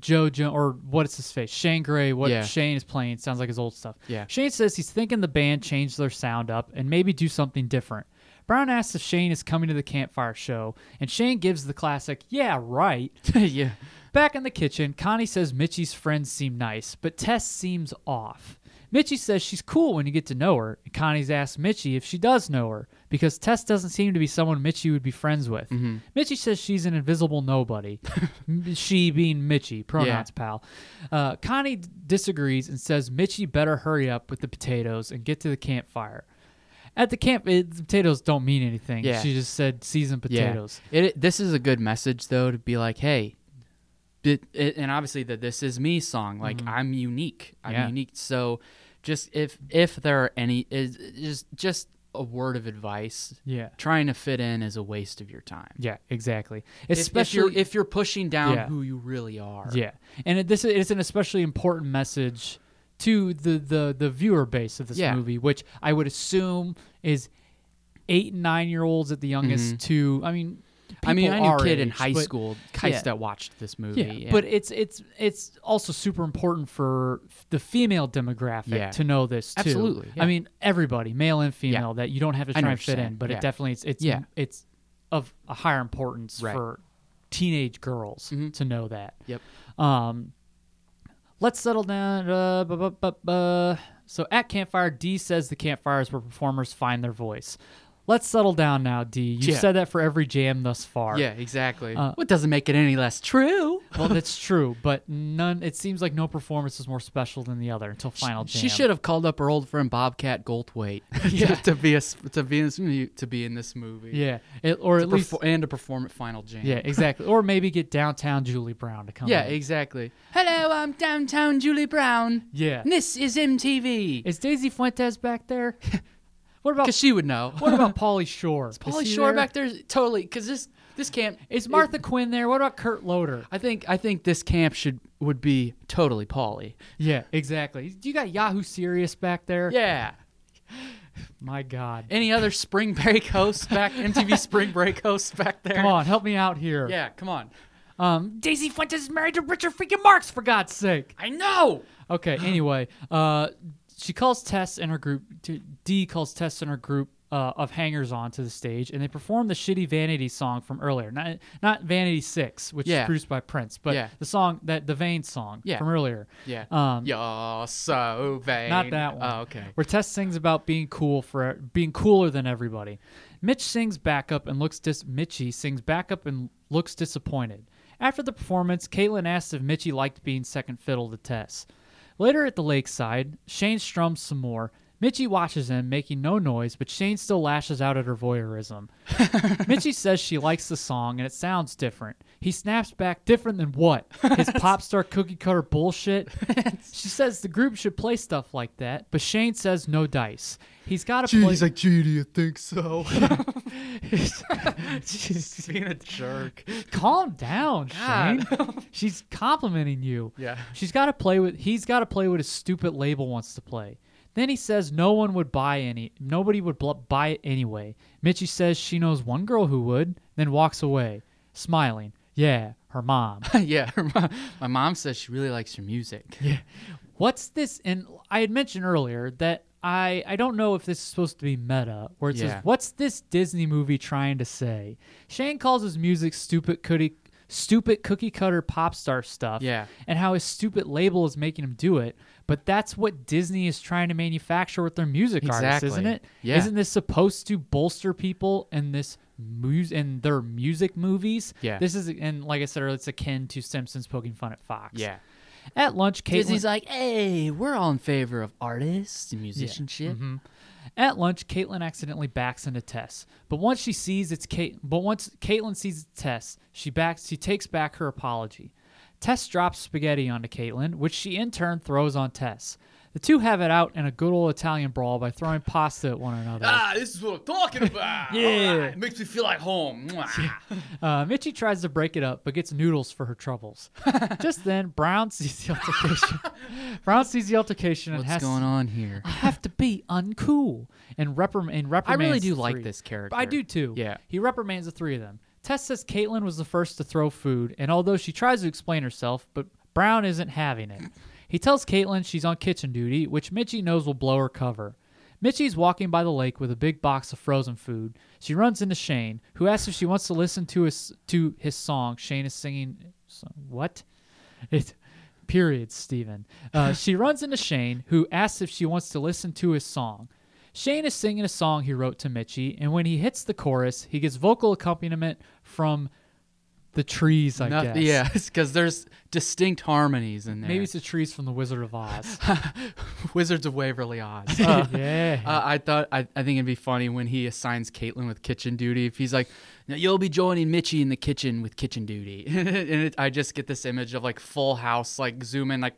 Speaker 3: Shane Gray, Shane is playing sounds like his old stuff.
Speaker 4: Yeah.
Speaker 3: Shane says he's thinking the band change their sound up and maybe do something different. Brown asks if Shane is coming to the campfire show, and Shane gives the classic, "Yeah, right."
Speaker 4: Yeah.
Speaker 3: Back in the kitchen, Connie says Mitchie's friends seem nice, but Tess seems off. Mitchie says she's cool when you get to know her, and Connie's asked Mitchie if she does know her, because Tess doesn't seem to be someone Mitchie would be friends with.
Speaker 4: Mm-hmm.
Speaker 3: Mitchie says she's an invisible nobody. She being Mitchie, pronouns pal. Connie disagrees and says Mitchie better hurry up with the potatoes and get to the campfire. At the camp, the potatoes don't mean anything.
Speaker 4: Yeah.
Speaker 3: She just said seasoned potatoes.
Speaker 4: Yeah. This is a good message, though, to be like, hey, and obviously the "This Is Me" song, like, I'm unique. I'm unique. So Just if there are any, is just a word of advice.
Speaker 3: Yeah.
Speaker 4: Trying to fit in is a waste of your time.
Speaker 3: Yeah, exactly.
Speaker 4: Especially if you're pushing down who you really are.
Speaker 3: Yeah. And this is an especially important message to the viewer base of this movie, which I would assume is 8 and 9-year-olds at the youngest to, I mean,
Speaker 4: I knew a kid in high
Speaker 3: but,
Speaker 4: school that watched this movie.
Speaker 3: Yeah. But it's also super important for the female demographic to know this too.
Speaker 4: Absolutely. Yeah.
Speaker 3: I mean, everybody, male and female, that you don't have to try and fit in, but it definitely it's of a higher importance for teenage girls to know that.
Speaker 4: Yep.
Speaker 3: Let's settle down. So at Campfire, D says the campfires where performers find their voice. Let's settle down now, D. You've said that for every jam thus far.
Speaker 4: Yeah, exactly. What doesn't make it any less true?
Speaker 3: Well, that's true, but it seems like no performance is more special than the other until Final Jam.
Speaker 4: She should have called up her old friend Bobcat Goldthwait to be in this movie.
Speaker 3: Yeah, or at least
Speaker 4: to perform at Final Jam.
Speaker 3: Yeah, exactly. Or maybe get downtown Julie Brown to come.
Speaker 4: Yeah,
Speaker 3: in.
Speaker 4: Exactly. Hello, I'm downtown Julie Brown.
Speaker 3: Yeah,
Speaker 4: and this is MTV.
Speaker 3: Is Daisy Fuentes back there? What about?
Speaker 4: Because she would know.
Speaker 3: What about Pauly Shore?
Speaker 4: Is Pauly Shore back there? Totally. Because this camp
Speaker 3: is Martha Quinn there. What about Kurt Loder?
Speaker 4: I think this camp would be totally Pauly.
Speaker 3: Yeah, exactly. You got Yahoo Serious back there.
Speaker 4: Yeah.
Speaker 3: My God.
Speaker 4: Any other spring break hosts back? MTV spring break hosts back there?
Speaker 3: Come on, help me out here.
Speaker 4: Yeah, come on.
Speaker 3: Daisy Fuentes is married to Richard freaking Marx, for God's sake.
Speaker 4: I know.
Speaker 3: Okay. Anyway, she calls Tess and her group. D calls Tess and her group of hangers-on to the stage, and they perform the shitty Vanity song from earlier. Not Vanity 6, which is produced by Prince, but the song the Vain song from earlier.
Speaker 4: Yeah. You're so vain.
Speaker 3: Not that one.
Speaker 4: Oh, okay.
Speaker 3: Where Tess sings about being cooler than everybody. Mitchie sings back up and looks disappointed. After the performance, Caitlin asks if Mitchie liked being second fiddle to Tess. Later at the lakeside, Shane strums some more. Mitchie watches him, making no noise, but Shane still lashes out at her voyeurism. Mitchie says she likes the song, and it sounds different. He snaps back, different than what? His pop star cookie cutter bullshit? She says the group should play stuff like that, but Shane says no dice. He's got to play...
Speaker 4: He's like, gee, do you think so? She's being a jerk.
Speaker 3: Calm down, Shane. She's complimenting you.
Speaker 4: Yeah.
Speaker 3: He's got to play with his stupid label wants to play. Then he says nobody would buy it anyway. Mitchie says she knows one girl who would, then walks away, smiling. Yeah, her mom.
Speaker 4: Yeah, my mom says she really likes your music.
Speaker 3: Yeah. What's this? And I had mentioned earlier that I don't know if this is supposed to be meta, where it says, what's this Disney movie trying to say? Shane calls his music stupid cookie cutter pop star stuff, and how his stupid label is making him do it. But that's what Disney is trying to manufacture with their music artists, isn't it?
Speaker 4: Yeah.
Speaker 3: Isn't this supposed to bolster people in their music movies?
Speaker 4: Yeah.
Speaker 3: This is, and like I said earlier, it's akin to Simpsons poking fun at Fox.
Speaker 4: Yeah.
Speaker 3: At lunch, Caitlin...
Speaker 4: Disney's like, hey, we're all in favor of artists and musicianship.
Speaker 3: Yeah. Mm-hmm. At lunch, Caitlin accidentally backs into Tess, but once Caitlin sees it's Tess, she takes back her apology. Tess drops spaghetti onto Caitlin, which she in turn throws on Tess. The two have it out in a good old Italian brawl by throwing pasta at one another.
Speaker 1: This is what I'm talking about.
Speaker 3: Yeah.
Speaker 1: It makes me feel like home.
Speaker 3: Mitchie tries to break it up, but gets noodles for her troubles. Just then, Brown sees the altercation.
Speaker 4: What's going on here?
Speaker 3: I have to be uncool. And reprimands
Speaker 4: I really do
Speaker 3: the
Speaker 4: like
Speaker 3: three.
Speaker 4: this character.
Speaker 3: I do too.
Speaker 4: Yeah.
Speaker 3: He reprimands the three of them. Tess says Caitlin was the first to throw food, and although she tries to explain herself, but Brown isn't having it. He tells Caitlin she's on kitchen duty, which Mitchie knows will blow her cover. Mitchie's walking by the lake with a big box of frozen food. She runs into Shane, who asks if she wants to listen to his song. Shane is singing... What? Period, Steven. She runs into Shane, who asks if she wants to listen to his song. Shane is singing a song he wrote to Mitchie, and when he hits the chorus, he gets vocal accompaniment from the trees, I guess.
Speaker 4: Yeah, because there's distinct harmonies in there.
Speaker 3: Maybe it's the trees from the Wizard of Oz.
Speaker 4: Wizards of Waverly Oz.
Speaker 3: Yeah.
Speaker 4: I think it'd be funny when he assigns Caitlin with kitchen duty. If he's like, now you'll be joining Mitchie in the kitchen with kitchen duty. And I just get this image of like Full House, like zoom in, like,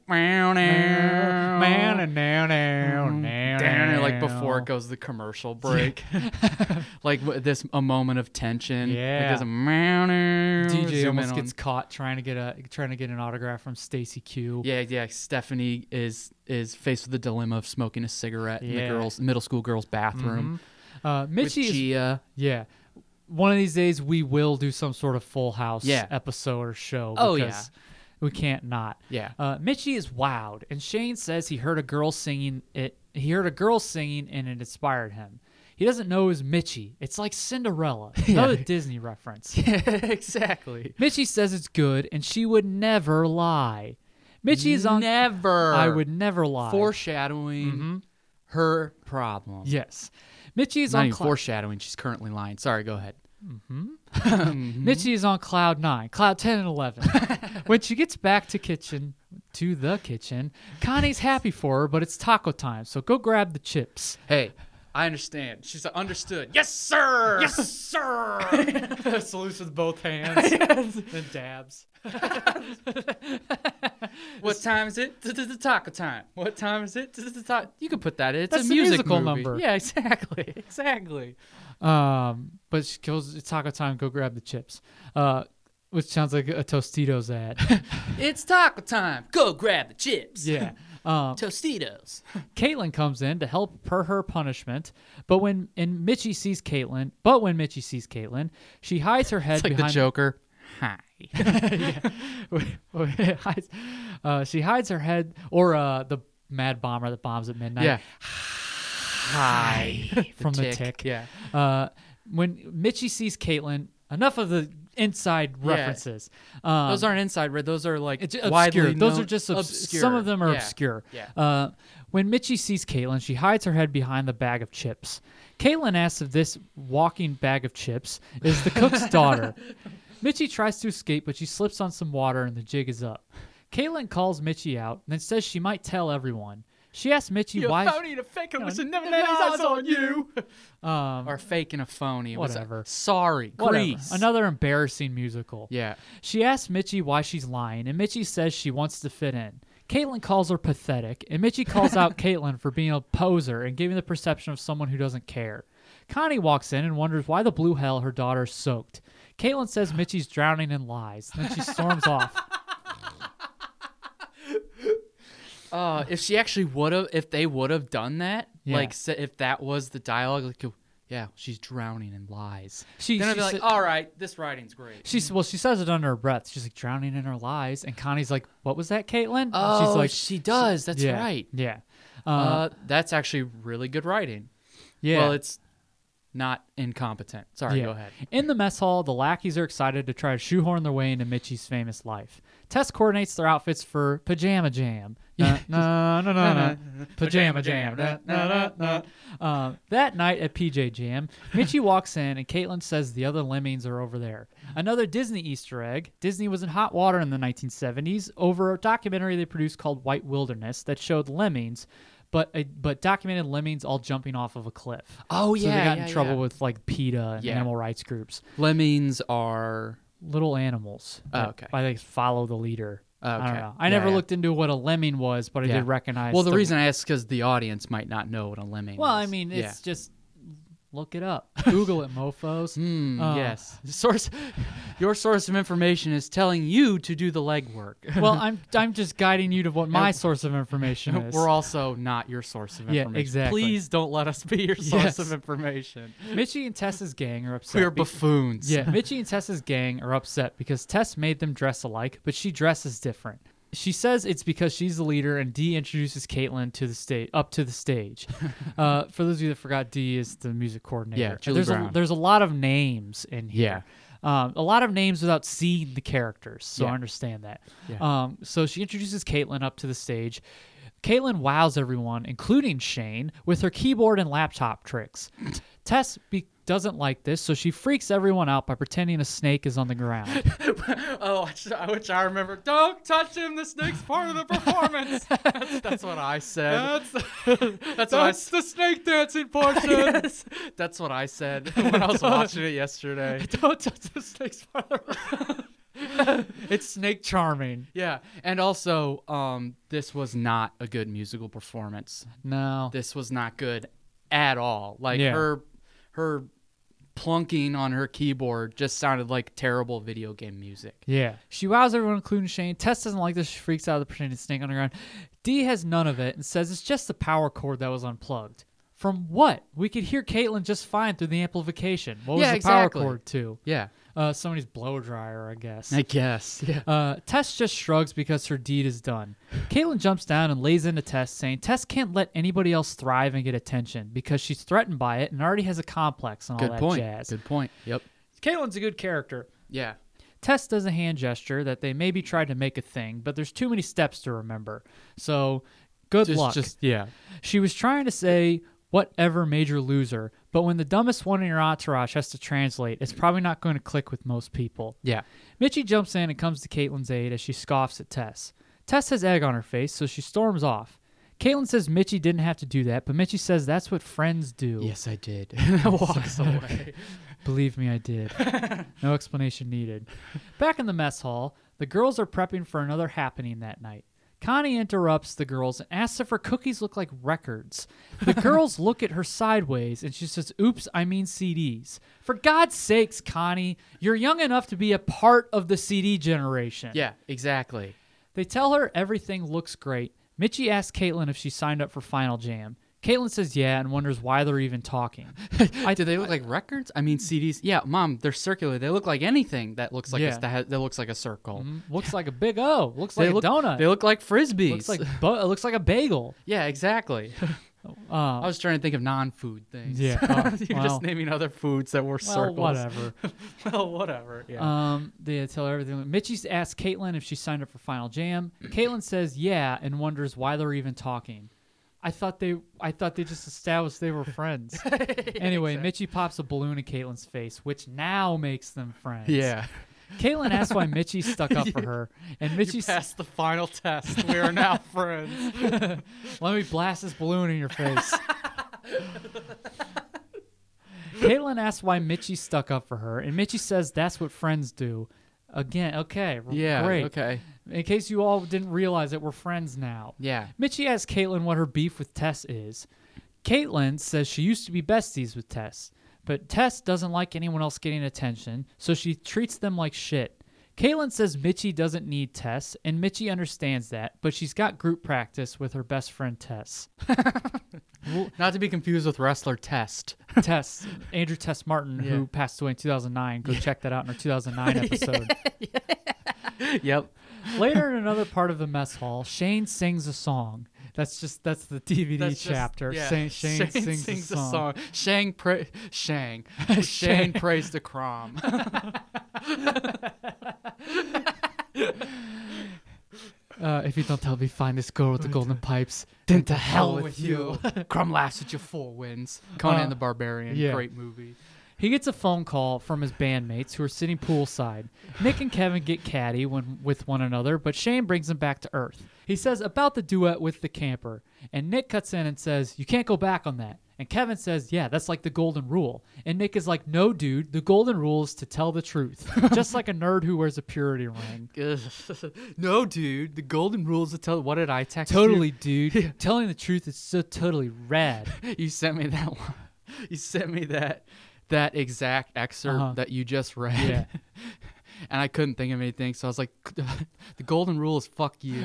Speaker 4: like before it goes the commercial break. Like a moment of tension.
Speaker 3: Yeah.
Speaker 4: Like
Speaker 3: DJ almost gets caught trying to get an autograph from Stacey Q.
Speaker 4: Yeah. Stephanie is faced with the dilemma of smoking a cigarette in the middle school girls' bathroom.
Speaker 3: Mitchie is, one of these days we will do some sort of Full House episode or show. Because we can't not.
Speaker 4: Yeah.
Speaker 3: Mitchie is wowed, and Shane says he heard a girl singing it. He heard a girl singing, and it inspired him. He doesn't know it was Mitchie. It's like Cinderella. Another Disney reference.
Speaker 4: Yeah, exactly.
Speaker 3: Mitchie says it's good, and she would never lie. Mitchie is on...
Speaker 4: Never.
Speaker 3: I would never lie.
Speaker 4: Foreshadowing her problem.
Speaker 3: Yes. Mitchie is
Speaker 4: not
Speaker 3: on...
Speaker 4: even foreshadowing. She's currently lying. Sorry, go ahead.
Speaker 3: Mitchie is on cloud 9, cloud 10 and 11. When she gets back to the kitchen, Connie's happy for her, but it's taco time, so go grab the chips.
Speaker 4: Hey, I understand. She's understood. Yes, sir.
Speaker 3: Yes, sir. Salutes with both hands. And dabs.
Speaker 4: What time is it? Taco time. What time is it? You can put that in. It's
Speaker 3: That's
Speaker 4: a
Speaker 3: musical
Speaker 4: movie.
Speaker 3: number.
Speaker 4: Yeah, exactly.
Speaker 3: But she goes, it's taco time, go grab the chips. Which sounds like a Tostitos ad.
Speaker 4: It's taco time. Go grab the chips.
Speaker 3: Yeah.
Speaker 4: Tostitos.
Speaker 3: Caitlin comes in to help per her punishment, but when Mitchie sees Caitlin, she hides her head
Speaker 4: it's like
Speaker 3: behind
Speaker 4: the Joker. Hi.
Speaker 3: She hides her head, or the Mad Bomber that bombs at midnight.
Speaker 4: Yeah. Hi.
Speaker 3: From the Tick.
Speaker 4: Yeah.
Speaker 3: When Mitchie sees Caitlin, enough of the inside references.
Speaker 4: Those aren't inside, right? Those are like
Speaker 3: obscure.
Speaker 4: widely
Speaker 3: Those
Speaker 4: known,
Speaker 3: are just
Speaker 4: obscure.
Speaker 3: Some of them are
Speaker 4: Yeah.
Speaker 3: obscure.
Speaker 4: Yeah.
Speaker 3: When Mitchie sees Caitlin, she hides her head behind the bag of chips. Caitlin asks if this walking bag of chips is the cook's daughter. Mitchie tries to escape, but she slips on some water and the jig is up. Caitlin calls Mitchie out and then says she might tell everyone. She asks Mitchie why...
Speaker 1: You're phony and a fake and listen, never lay eyes on you.
Speaker 4: Or fake and a phony.
Speaker 3: Whatever.
Speaker 4: Sorry.
Speaker 3: Whatever.
Speaker 4: Grease.
Speaker 3: Another embarrassing musical.
Speaker 4: Yeah.
Speaker 3: She asks Mitchie why she's lying, and Mitchie says she wants to fit in. Caitlin calls her pathetic, and Mitchie calls out Caitlin for being a poser and giving the perception of someone who doesn't care. Connie walks in and wonders why the blue hell her daughter's soaked. Caitlin says Mitchie's drowning in lies. Then she storms off.
Speaker 4: If she actually if they would have done that, like if that was the dialogue, like, yeah, she's drowning in lies. Then I'd be like, all right, this writing's great.
Speaker 3: She says it under her breath. She's like, drowning in her lies. And Connie's like, what was that, Caitlin?
Speaker 4: Oh,
Speaker 3: she's like,
Speaker 4: she does. That's right.
Speaker 3: Yeah.
Speaker 4: That's actually really good writing.
Speaker 3: Yeah.
Speaker 4: Well, it's not incompetent. Sorry, go ahead.
Speaker 3: In the mess hall, the lackeys are excited to try to shoehorn their way into Mitchie's famous life. Tess coordinates their outfits for Pajama Jam. Pajama Jam. That night at PJ Jam, Mitchie walks in and Caitlin says the other lemmings are over there. Another Disney Easter egg. Disney was in hot water in the 1970s over a documentary they produced called White Wilderness that showed lemmings, but documented lemmings all jumping off of a cliff.
Speaker 4: Oh, yeah.
Speaker 3: So they got in trouble with like PETA and animal rights groups.
Speaker 4: Lemmings are
Speaker 3: little animals.
Speaker 4: Okay.
Speaker 3: They follow the leader.
Speaker 4: Okay.
Speaker 3: I don't know. I never looked into what a lemming was, but I did recognize.
Speaker 4: Well, the reason I asked is because the audience might not know what a lemming is.
Speaker 3: Well, I mean, it's just look it up. Google it, mofos.
Speaker 4: Yes. Your source of information is telling you to do the legwork.
Speaker 3: Well, I'm just guiding you to what my source of information is.
Speaker 4: We're also not your source of information.
Speaker 3: Yeah, exactly.
Speaker 4: Please don't let us be your source of information.
Speaker 3: Mitchie and Tess's gang are upset.
Speaker 4: We're buffoons.
Speaker 3: Yeah, Mitchie and Tess's gang are upset because Tess made them dress alike, but she dresses different. She says it's because she's the leader, and Dee introduces Caitlin up to the stage. For those of you that forgot, Dee is the music coordinator.
Speaker 4: Yeah, Julie Brown.
Speaker 3: There's a lot of names in here. Yeah. A lot of names without seeing the characters, so I understand that. Yeah. So she introduces Caitlin up to the stage. Caitlin wows everyone, including Shane, with her keyboard and laptop tricks. Tess doesn't like this, so she freaks everyone out by pretending a snake is on the ground.
Speaker 4: Which I remember. Don't touch him. The snake's part of the performance. That's what I said.
Speaker 1: That's the snake dancing portion.
Speaker 4: Yes, that's what I said when I was watching it yesterday.
Speaker 3: Don't touch the snake's part of the performance. It's snake charming.
Speaker 4: Yeah, and also, this was not a good musical performance.
Speaker 3: No,
Speaker 4: this was not good at all. Like her plunking on her keyboard just sounded like terrible video game music.
Speaker 3: Yeah. She wows everyone, including Shane. Tess doesn't like this. She freaks out at the pretending snake on the ground. Dee has none of it and says it's just the power cord that was unplugged. From what? We could hear Caitlin just fine through the amplification. What was the power cord to?
Speaker 4: Yeah.
Speaker 3: Somebody's blow dryer, I guess.
Speaker 4: Yeah.
Speaker 3: Tess just shrugs because her deed is done. Caitlin jumps down and lays into Tess, saying Tess can't let anybody else thrive and get attention because she's threatened by it and already has a complex and all that jazz.
Speaker 4: Good point. Yep.
Speaker 3: Caitlin's a good character.
Speaker 4: Yeah.
Speaker 3: Tess does a hand gesture that they maybe tried to make a thing, but there's too many steps to remember. So, good luck. She was trying to say whatever major loser, but when the dumbest one in your entourage has to translate, it's probably not going to click with most people.
Speaker 4: Yeah.
Speaker 3: Mitchie jumps in and comes to Caitlin's aid as she scoffs at Tess. Tess has egg on her face, so she storms off. Caitlin says Mitchie didn't have to do that, but Mitchie says that's what friends do.
Speaker 4: Yes, I did.
Speaker 3: Walks away. Believe me, I did. No explanation needed. Back in the mess hall, the girls are prepping for another happening that night. Connie interrupts the girls and asks if her cookies look like records. The girls look at her sideways, and she says, oops, I mean CDs. For God's sakes, Connie, you're young enough to be a part of the CD generation.
Speaker 4: Yeah, exactly.
Speaker 3: They tell her everything looks great. Mitchie asks Caitlin if she signed up for Final Jam. Caitlin says yeah and wonders why they're even talking.
Speaker 4: Do they look like records? I mean CDs. Yeah, Mom, they're circular. They look like anything that looks like that looks like a circle.
Speaker 3: Mm-hmm. Looks like a big O. Looks like a donut.
Speaker 4: They look like Frisbees.
Speaker 3: It looks like a bagel.
Speaker 4: Yeah, exactly. I was trying to think of non-food things.
Speaker 3: Yeah.
Speaker 4: You're just naming other foods that were circles.
Speaker 3: Whatever.
Speaker 4: Whatever. Yeah.
Speaker 3: They tell her everything. Mitchie asks Caitlin if she signed up for Final Jam. Caitlin says yeah and wonders why they're even talking. I thought they just established they were friends. Anyway, exactly. Mitchie pops a balloon in Caitlin's face, which now makes them friends.
Speaker 4: Yeah.
Speaker 3: Caitlin asks why Mitchie stuck up for her, and Mitchie
Speaker 1: passed the final test. We are now friends.
Speaker 3: Let me blast this balloon in your face. Caitlin asks why Mitchie stuck up for her, and Mitchie says that's what friends do. Again, okay,
Speaker 4: yeah,
Speaker 3: great.
Speaker 4: Okay.
Speaker 3: In case you all didn't realize it, we're friends now.
Speaker 4: Yeah.
Speaker 3: Mitchie asks Caitlin what her beef with Tess is. Caitlin says she used to be besties with Tess, but Tess doesn't like anyone else getting attention, so she treats them like shit. Caitlin says Mitchie doesn't need Tess, and Mitchie understands that, but she's got group practice with her best friend Tess.
Speaker 4: Not to be confused with wrestler Test.
Speaker 3: Tess, Andrew Tess Martin, who passed away in 2009. Go check that out in our 2009 episode.
Speaker 4: Yep.
Speaker 3: Later in another part of the mess hall, Shane sings a song. That's the DVD chapter. Shane sings a song.
Speaker 4: Shane prays to Crom.
Speaker 3: If you don't help me find this girl with the golden pipes,
Speaker 4: then to hell with you. Crom laughs at your 4 wins. Conan the Barbarian, great movie.
Speaker 3: He gets a phone call from his bandmates who are sitting poolside. Nick and Kevin get catty with one another, but Shane brings them back to earth. He says about the duet with the camper, and Nick cuts in and says, you can't go back on that. And Kevin says, yeah, that's like the golden rule. And Nick is like, no, dude, the golden rule is to tell the truth. Just like a nerd who wears a purity ring.
Speaker 4: No, dude, the golden rule is to tell. What did I text
Speaker 3: you? Dude. Telling the truth is so totally rad.
Speaker 4: You sent me that one. You sent me that exact excerpt that you just read.
Speaker 3: Yeah.
Speaker 4: And I couldn't think of anything, so I was like, the golden rule is fuck you.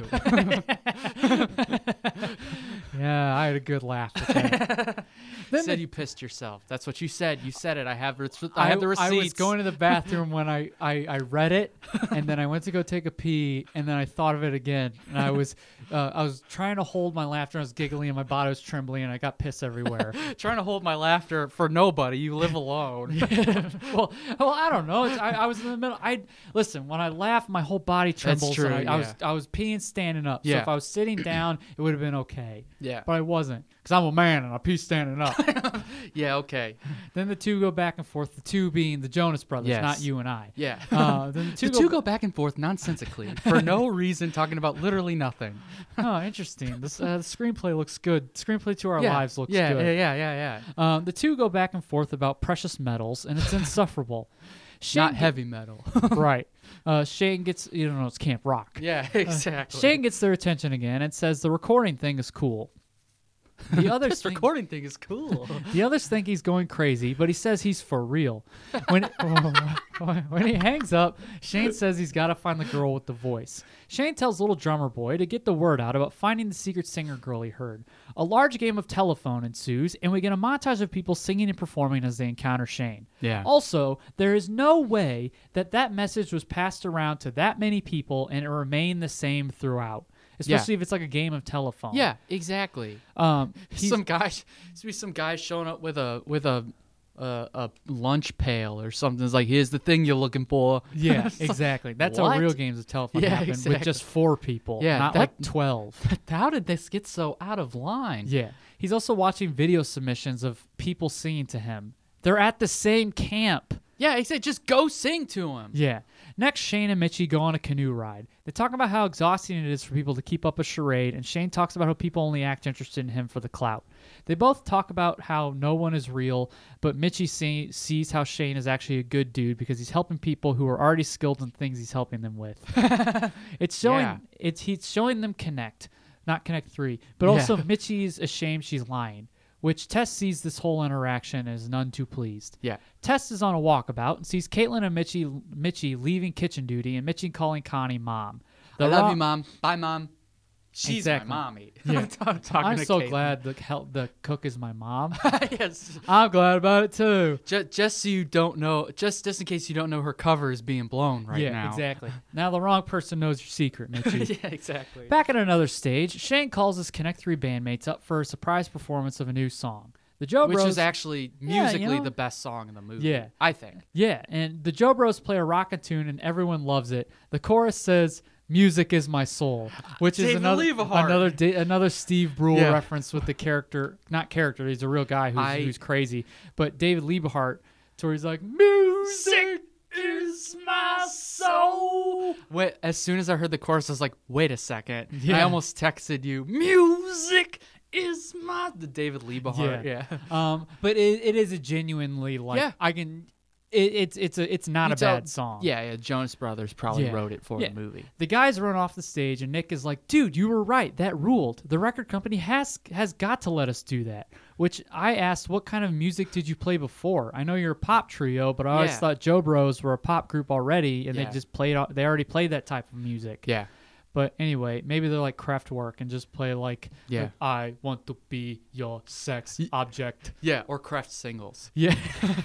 Speaker 3: Yeah, I had a good laugh with that.
Speaker 4: You said you pissed yourself. That's what you said. You said it. I have the receipts.
Speaker 3: I was going to the bathroom when I read it, and then I went to go take a pee, and then I thought of it again. And I was trying to hold my laughter. I was giggling, and my body was trembling, and I got piss everywhere.
Speaker 4: Trying to hold my laughter for nobody. You live alone.
Speaker 3: Well, I don't know. I was in the middle. Listen, when I laugh, my whole body trembles.
Speaker 4: That's true.
Speaker 3: And I was peeing standing up. So if I was sitting sitting down, it would have been okay.
Speaker 4: Yeah.
Speaker 3: But I wasn't, because I'm a man and I pee standing up.
Speaker 4: Yeah, okay.
Speaker 3: Then the two go back and forth, the two being the Jonas Brothers, not you and I.
Speaker 4: Yeah.
Speaker 3: Then
Speaker 4: the two go back and forth nonsensically for no reason, talking about literally nothing.
Speaker 3: Oh, interesting. The screenplay looks good. Screenplay to Our Lives looks good.
Speaker 4: Yeah.
Speaker 3: The two go back and forth about precious metals, and it's insufferable.
Speaker 4: Not heavy metal.
Speaker 3: Right. Shane gets, it's Camp Rock.
Speaker 4: Yeah, exactly.
Speaker 3: Shane gets their attention again and says the recording thing is cool. The others
Speaker 4: recording thing is cool.
Speaker 3: The others think he's going crazy, but he says he's for real. When he hangs up, Shane says he's got to find the girl with the voice. Shane tells Little Drummer Boy to get the word out about finding the secret singer girl he heard. A large game of telephone ensues, and we get a montage of people singing and performing as they encounter Shane.
Speaker 4: Yeah.
Speaker 3: Also, there is no way that message was passed around to that many people and it remained the same throughout. Especially if it's like a game of telephone.
Speaker 4: Yeah, exactly. Some guys showing up with a lunch pail or something. It's like, here's the thing you're looking for.
Speaker 3: Yeah, exactly. That's how real games of telephone happen with just 4 people, not like 12.
Speaker 4: How did this get so out of line?
Speaker 3: Yeah. He's also watching video submissions of people singing to him. They're at the same camp.
Speaker 4: Yeah, he said just go sing to him.
Speaker 3: Yeah. Next, Shane and Mitchie go on a canoe ride. They talk about how exhausting it is for people to keep up a charade, and Shane talks about how people only act interested in him for the clout. They both talk about how no one is real, but Mitchie sees how Shane is actually a good dude because he's helping people who are already skilled in things he's helping them with. He's showing them Connect, not Connect 3, but also Mitchie's ashamed she's lying. Which Tess sees this whole interaction as none too pleased.
Speaker 4: Yeah.
Speaker 3: Tess is on a walkabout and sees Caitlin and Mitchie leaving kitchen duty and Mitchie calling Connie Mom.
Speaker 4: I love you, Mom. Bye, Mom. She's my mommy.
Speaker 3: Yeah. I'm so
Speaker 4: Caitlin.
Speaker 3: glad the cook is my mom.
Speaker 4: Yes.
Speaker 3: I'm glad about it too.
Speaker 4: Just so you don't know, just in case you don't know, her cover is being blown right now.
Speaker 3: Yeah, exactly. Now the wrong person knows your secret, Mitchie.
Speaker 4: Yeah, exactly.
Speaker 3: Back at another stage, Shane calls his Connect 3 bandmates up for a surprise performance of a new song. The Joe Bros,
Speaker 4: which is actually musically the best song in the movie.
Speaker 3: Yeah.
Speaker 4: I think.
Speaker 3: Yeah, and the Joe Bros play a rockin' tune and everyone loves it. The chorus says, "Music is my soul," which is another Steve Brule reference with the character. Not character, he's a real guy who's crazy. But David Liebehart, to where he's like, "Music is my soul."
Speaker 4: As soon as I heard the chorus, I was like, "Wait a second!" Yeah. I almost texted you, "Music is the David Liebehart."
Speaker 3: Yeah. But it is a genuinely I can. It's not a bad song.
Speaker 4: Yeah, Jonas Brothers probably wrote it for the movie.
Speaker 3: The guys run off the stage, and Nick is like, "Dude, you were right. That ruled. The record company has got to let us do that." Which I asked, "What kind of music did you play before? I know you're a pop trio, but I always thought Joe Bros were a pop group already, and they already played that type of music."
Speaker 4: Yeah.
Speaker 3: But anyway, maybe they're like Kraftwerk and just play like "I want to be your sex object."
Speaker 4: Yeah, or Kraft singles.
Speaker 3: Yeah.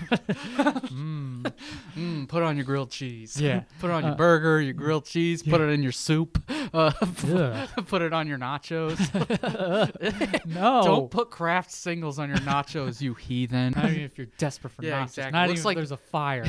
Speaker 4: Put on your grilled cheese.
Speaker 3: Yeah.
Speaker 4: Put it on your burger, your grilled cheese. Put it in your soup. Put it on your nachos.
Speaker 3: No.
Speaker 4: Don't put Kraft singles on your nachos, you heathen.
Speaker 3: Not even if you're desperate for nachos.
Speaker 4: Exactly.
Speaker 3: Not even if there's a fire.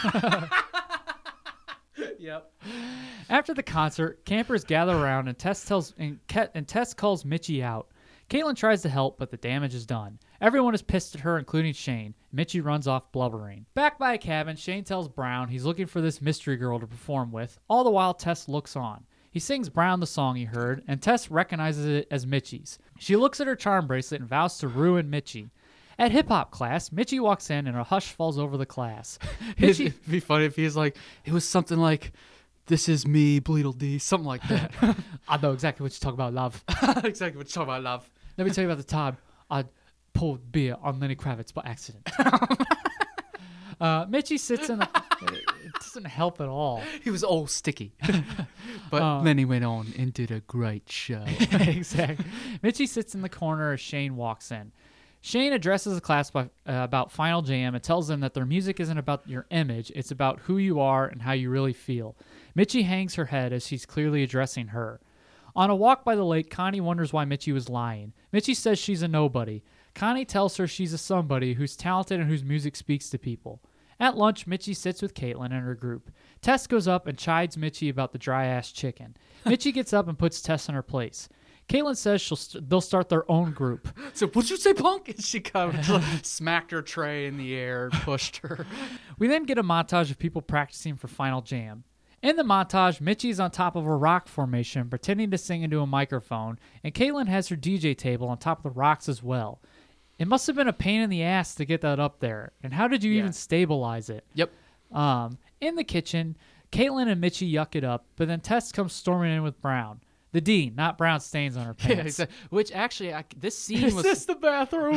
Speaker 4: Yep.
Speaker 3: After the concert, campers gather around and Tess calls Mitchie out. Caitlin tries to help, but the damage is done. Everyone is pissed at her, including Shane. Mitchie runs off blubbering. Back by a cabin, Shane tells Brown he's looking for this mystery girl to perform with. All the while, Tess looks on. He sings Brown the song he heard, and Tess recognizes it as Mitchie's. She looks at her charm bracelet and vows to ruin Mitchie. At hip-hop class, Mitchie walks in and a hush falls over the class.
Speaker 4: It'd be funny if he's like, it was something like, "This is me, Bleedle-D," something like that.
Speaker 3: I know exactly what you're talking about, love.
Speaker 4: Exactly what you're talking about, love.
Speaker 3: Let me tell you about the time I poured beer on Lenny Kravitz by accident. Mitchie sits in the... It doesn't help at all.
Speaker 4: He was all sticky. But Lenny went on and did a great show.
Speaker 3: Exactly. Mitchie sits in the corner as Shane walks in. Shane addresses the class about Final Jam and tells them that their music isn't about your image, it's about who you are and how you really feel. Mitchie hangs her head as she's clearly addressing her. On a walk by the lake, Connie wonders why Mitchie was lying. Mitchie says she's a nobody. Connie tells her she's a somebody who's talented and whose music speaks to people. At lunch, Mitchie sits with Caitlin and her group. Tess goes up and chides Mitchie about the dry-ass chicken. Mitchie gets up and puts Tess in her place. Caitlyn says they'll start their own group.
Speaker 4: So, what'd you say, punk? And she comes, smacked her tray in the air, and pushed her.
Speaker 3: We then get a montage of people practicing for Final Jam. In the montage, Mitchie's on top of a rock formation, pretending to sing into a microphone, and Caitlyn has her DJ table on top of the rocks as well. It must have been a pain in the ass to get that up there. And how did you even stabilize it?
Speaker 4: Yep.
Speaker 3: In the kitchen, Caitlyn and Mitchie yuck it up, but then Tess comes storming in with Brown. The D, not brown stains on her pants.
Speaker 4: Yeah, which actually, this scene
Speaker 1: was...
Speaker 4: Is
Speaker 1: this the bathroom?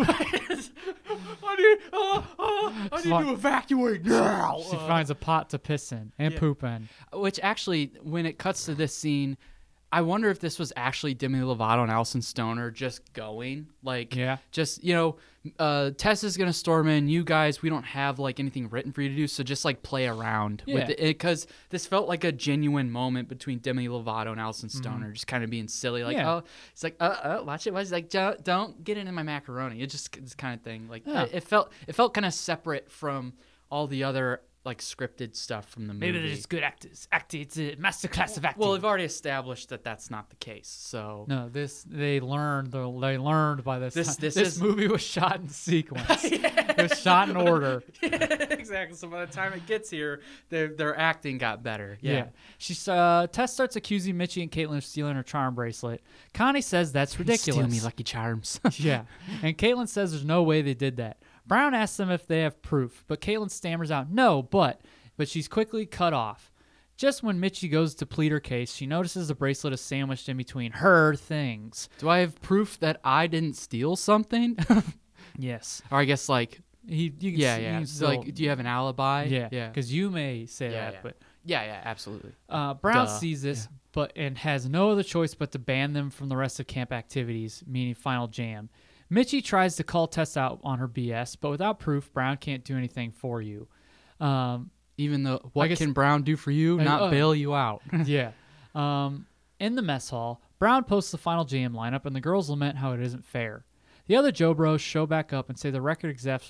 Speaker 1: I need to evacuate now.
Speaker 3: She finds a pot to piss in and poop in.
Speaker 4: Which actually, when it cuts to this scene, I wonder if this was actually Demi Lovato and Allison Stoner just going. Just, Tess is going to storm in. You guys, we don't have, anything written for you to do, so just, play around with it. Because this felt like a genuine moment between Demi Lovato and Allison Stoner, just kind of being silly. It's like, watch it. It's like, don't get into my macaroni. It's just this kind of thing. It felt kind of separate from all the other scripted stuff from the movie.
Speaker 3: Maybe they're just good actors. It's a masterclass of acting.
Speaker 4: Well, we've already established that that's not the case. So
Speaker 3: no, they learned by this. This movie was shot in sequence. It was shot in order.
Speaker 4: Exactly. So by the time it gets here, their acting got better. Yeah.
Speaker 3: Tess starts accusing Mitchie and Caitlyn of stealing her charm bracelet. Connie says that's ridiculous.
Speaker 4: Steal me Lucky Charms.
Speaker 3: Yeah, and Caitlyn says there's no way they did that. Brown asks them if they have proof, but Caitlyn stammers out, no, but she's quickly cut off. Just when Mitchie goes to plead her case, she notices the bracelet is sandwiched in between her things.
Speaker 4: Do I have proof that I didn't steal something?
Speaker 3: Yes.
Speaker 4: Or I guess
Speaker 3: So,
Speaker 4: do you have an alibi?
Speaker 3: Yeah. Because you may say that, but
Speaker 4: yeah, absolutely.
Speaker 3: Brown sees this, and has no other choice but to ban them from the rest of camp activities, meaning Final Jam. Mitchie tries to call Tess out on her BS, but without proof, Brown can't do anything for you.
Speaker 4: Even though, what can Brown do for you? Not bail you out.
Speaker 3: Yeah. In the mess hall, Brown posts the Final Jam lineup, and the girls lament how it isn't fair. The other Joe Bros show back up and say the record execs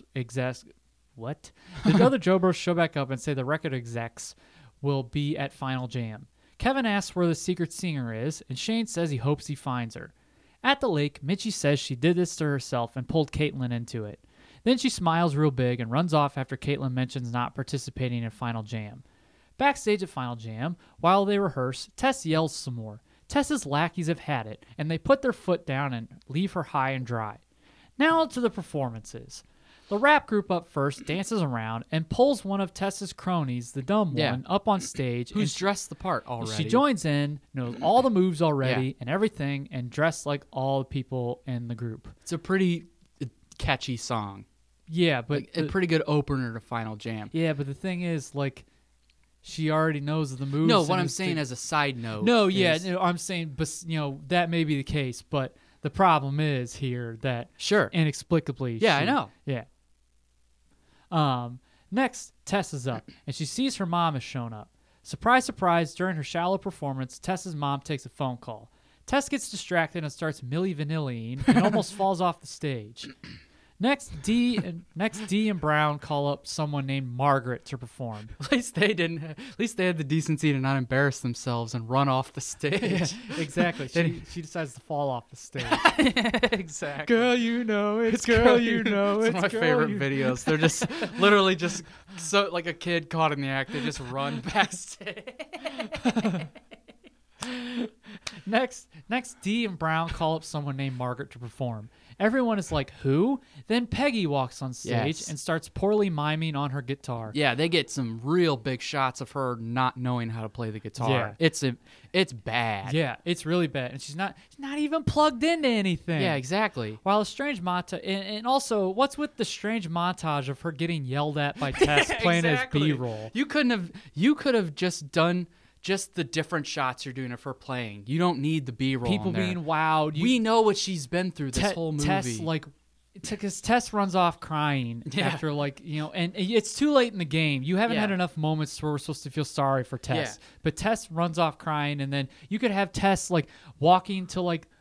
Speaker 3: will be at Final Jam. Kevin asks where the secret singer is, and Shane says he hopes he finds her. At the lake, Mitchie says she did this to herself and pulled Caitlyn into it. Then she smiles real big and runs off after Caitlyn mentions not participating in Final Jam. Backstage at Final Jam, while they rehearse, Tess yells some more. Tess's lackeys have had it, and they put their foot down and leave her high and dry. Now to the performances. The rap group up first dances around and pulls one of Tess's cronies, the dumb one, up on stage.
Speaker 4: Who's dressed the part already.
Speaker 3: She joins in, knows all the moves already and everything, and dressed like all the people in the group.
Speaker 4: It's a pretty catchy song.
Speaker 3: Yeah, but
Speaker 4: a pretty good opener to Final Jam.
Speaker 3: Yeah, but the thing is, she already knows the moves.
Speaker 4: No, what I'm saying as a side note.
Speaker 3: No, I'm saying, but that may be the case, but the problem is here that inexplicably.
Speaker 4: Yeah, I know.
Speaker 3: Yeah. Next, Tess is up, and she sees her mom has shown up. Surprise, surprise, during her shallow performance, Tess's mom takes a phone call. Tess gets distracted and starts Milli Vanilli-ing and almost falls off the stage. Next, D and Brown call up someone named Margaret to perform.
Speaker 4: At least they didn't. At least they had the decency to not embarrass themselves and run off the stage.
Speaker 3: Yeah, exactly. She decides to fall off the stage.
Speaker 4: Exactly.
Speaker 3: Girl, you know it's girl, you know it's.
Speaker 4: One of my favorite videos. They're just literally just so like a kid caught in the act. They just run backstage.
Speaker 3: Next, D and Brown call up someone named Margaret to perform. Everyone is like, who? Then Peggy walks on stage and starts poorly miming on her guitar.
Speaker 4: Yeah, they get some real big shots of her not knowing how to play the guitar. Yeah. It's bad.
Speaker 3: Yeah, it's really bad. And she's not even plugged into anything.
Speaker 4: Yeah, exactly.
Speaker 3: While a strange montage, and also, what's with the strange montage of her getting yelled at by Tess playing as B-roll?
Speaker 4: You could have just done just the different shots you're doing of her playing. You don't need the B-roll.
Speaker 3: People being wowed.
Speaker 4: We know what she's been through this whole movie.
Speaker 3: Tess, because Tess runs off crying after and it's too late in the game. You haven't had enough moments where we're supposed to feel sorry for Tess. But Tess runs off crying, and then you could have Tess walking to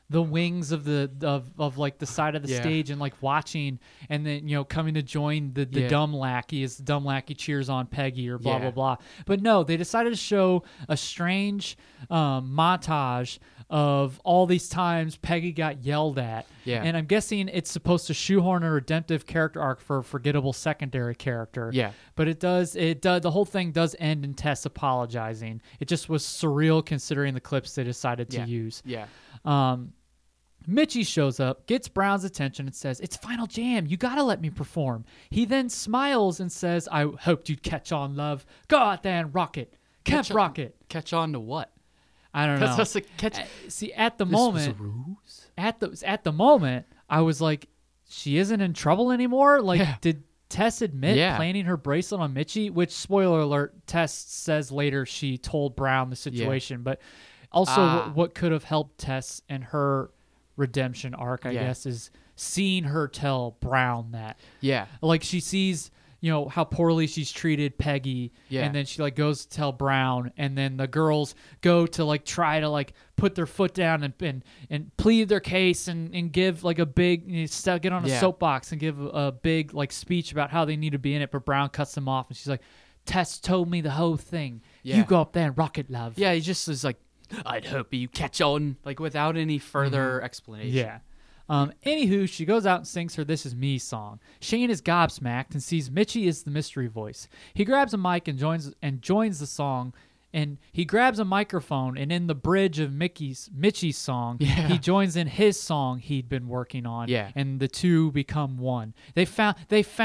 Speaker 3: the wings of of like the side of the stage and like watching, and then coming to join the dumb lackey as the dumb lackey cheers on Peggy or blah blah blah. But no, they decided to show a strange montage of all these times Peggy got yelled at. Yeah. And I'm guessing it's supposed to shoehorn a redemptive character arc for a forgettable secondary character. Yeah. But it does the whole thing does end in Tess apologizing. It just was surreal considering the clips they decided to use. Yeah. Mitchie shows up, gets Brown's attention, and says, "It's Final Jam. You gotta let me perform." He then smiles and says, "I hoped you'd catch on, love. Go out there and rock it. Rock it."
Speaker 4: Catch on to what?
Speaker 3: I don't know. See, at the moment, at the moment, I was like, she isn't in trouble anymore. Like, did Tess admit planting her bracelet on Mitchie? Which, spoiler alert, Tess says later she told Brown the situation. But also, what could have helped Tess and her redemption arc, I guess, is seeing her tell Brown that. Yeah, like she sees. How poorly she's treated Peggy, and then she like goes to tell Brown, and then the girls go to like try to like put their foot down and plead their case and give like a big get on a soapbox and give a big like speech about how they need to be in it, but Brown cuts them off, and she's like, "Tess told me the whole thing. You go up there and rock it, love."
Speaker 4: Yeah, he just is like, "I'd hope you catch on," like without any further explanation.
Speaker 3: Yeah. Anywho, she goes out and sings her "This Is Me" song. Shane is gobsmacked and sees Mitchie is the mystery voice. He grabs a mic and joins the song, and he grabs a microphone, and in the bridge of Mitchie's song, he joins in his song he'd been working on, and the two become one. They found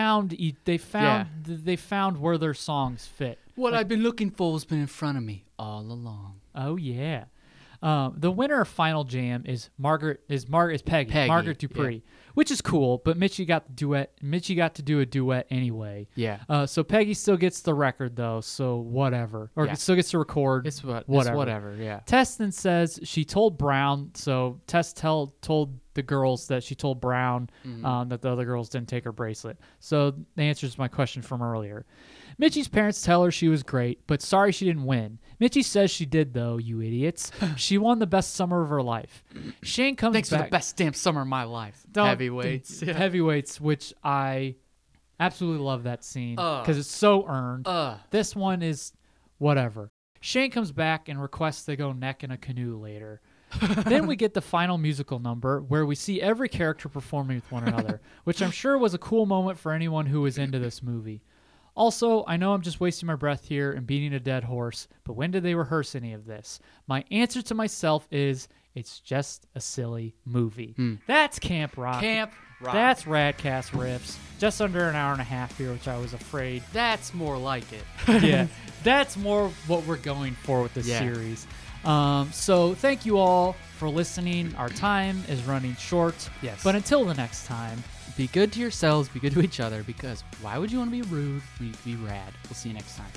Speaker 3: where their songs fit.
Speaker 4: What I've been looking for has been in front of me all along.
Speaker 3: Oh yeah. The winner of Final Jam is Peggy Margaret Dupree, which is cool. But Mitchie got to do a duet anyway. Yeah. So Peggy still gets the record though. So whatever, or still gets to record.
Speaker 4: It's whatever. Yeah.
Speaker 3: Tess then says she told Brown. So Tess told the girls that she told Brown that the other girls didn't take her bracelet. So the answer is my question from earlier. Mitchie's parents tell her she was great, but sorry she didn't win. Mitchie says she did, though, you idiots. She won the best summer of her life. Shane comes
Speaker 4: Thanks
Speaker 3: back.
Speaker 4: for the best damn summer of my life. Heavyweights.
Speaker 3: Heavyweights, which I absolutely love that scene because it's so earned. This one is whatever. Shane comes back and requests they go neck in a canoe later. Then we get the final musical number where we see every character performing with one another, which I'm sure was a cool moment for anyone who was into this movie. Also, I know I'm just wasting my breath here and beating a dead horse, but when did they rehearse any of this? My answer to myself is it's just a silly movie. That's Camp Rock.
Speaker 4: Camp Rock.
Speaker 3: That's Radcast Riffs. Just under an hour and a half here, which I was afraid.
Speaker 4: That's more like it.
Speaker 3: Yeah, that's more what we're going for with this series. So thank you all for listening. Our time is running short. Yes. But until the next time,
Speaker 4: be good to yourselves, be good to each other, because why would you want to be rude when you can be rad? We'll see you next time.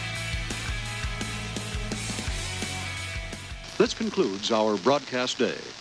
Speaker 5: This concludes our broadcast day.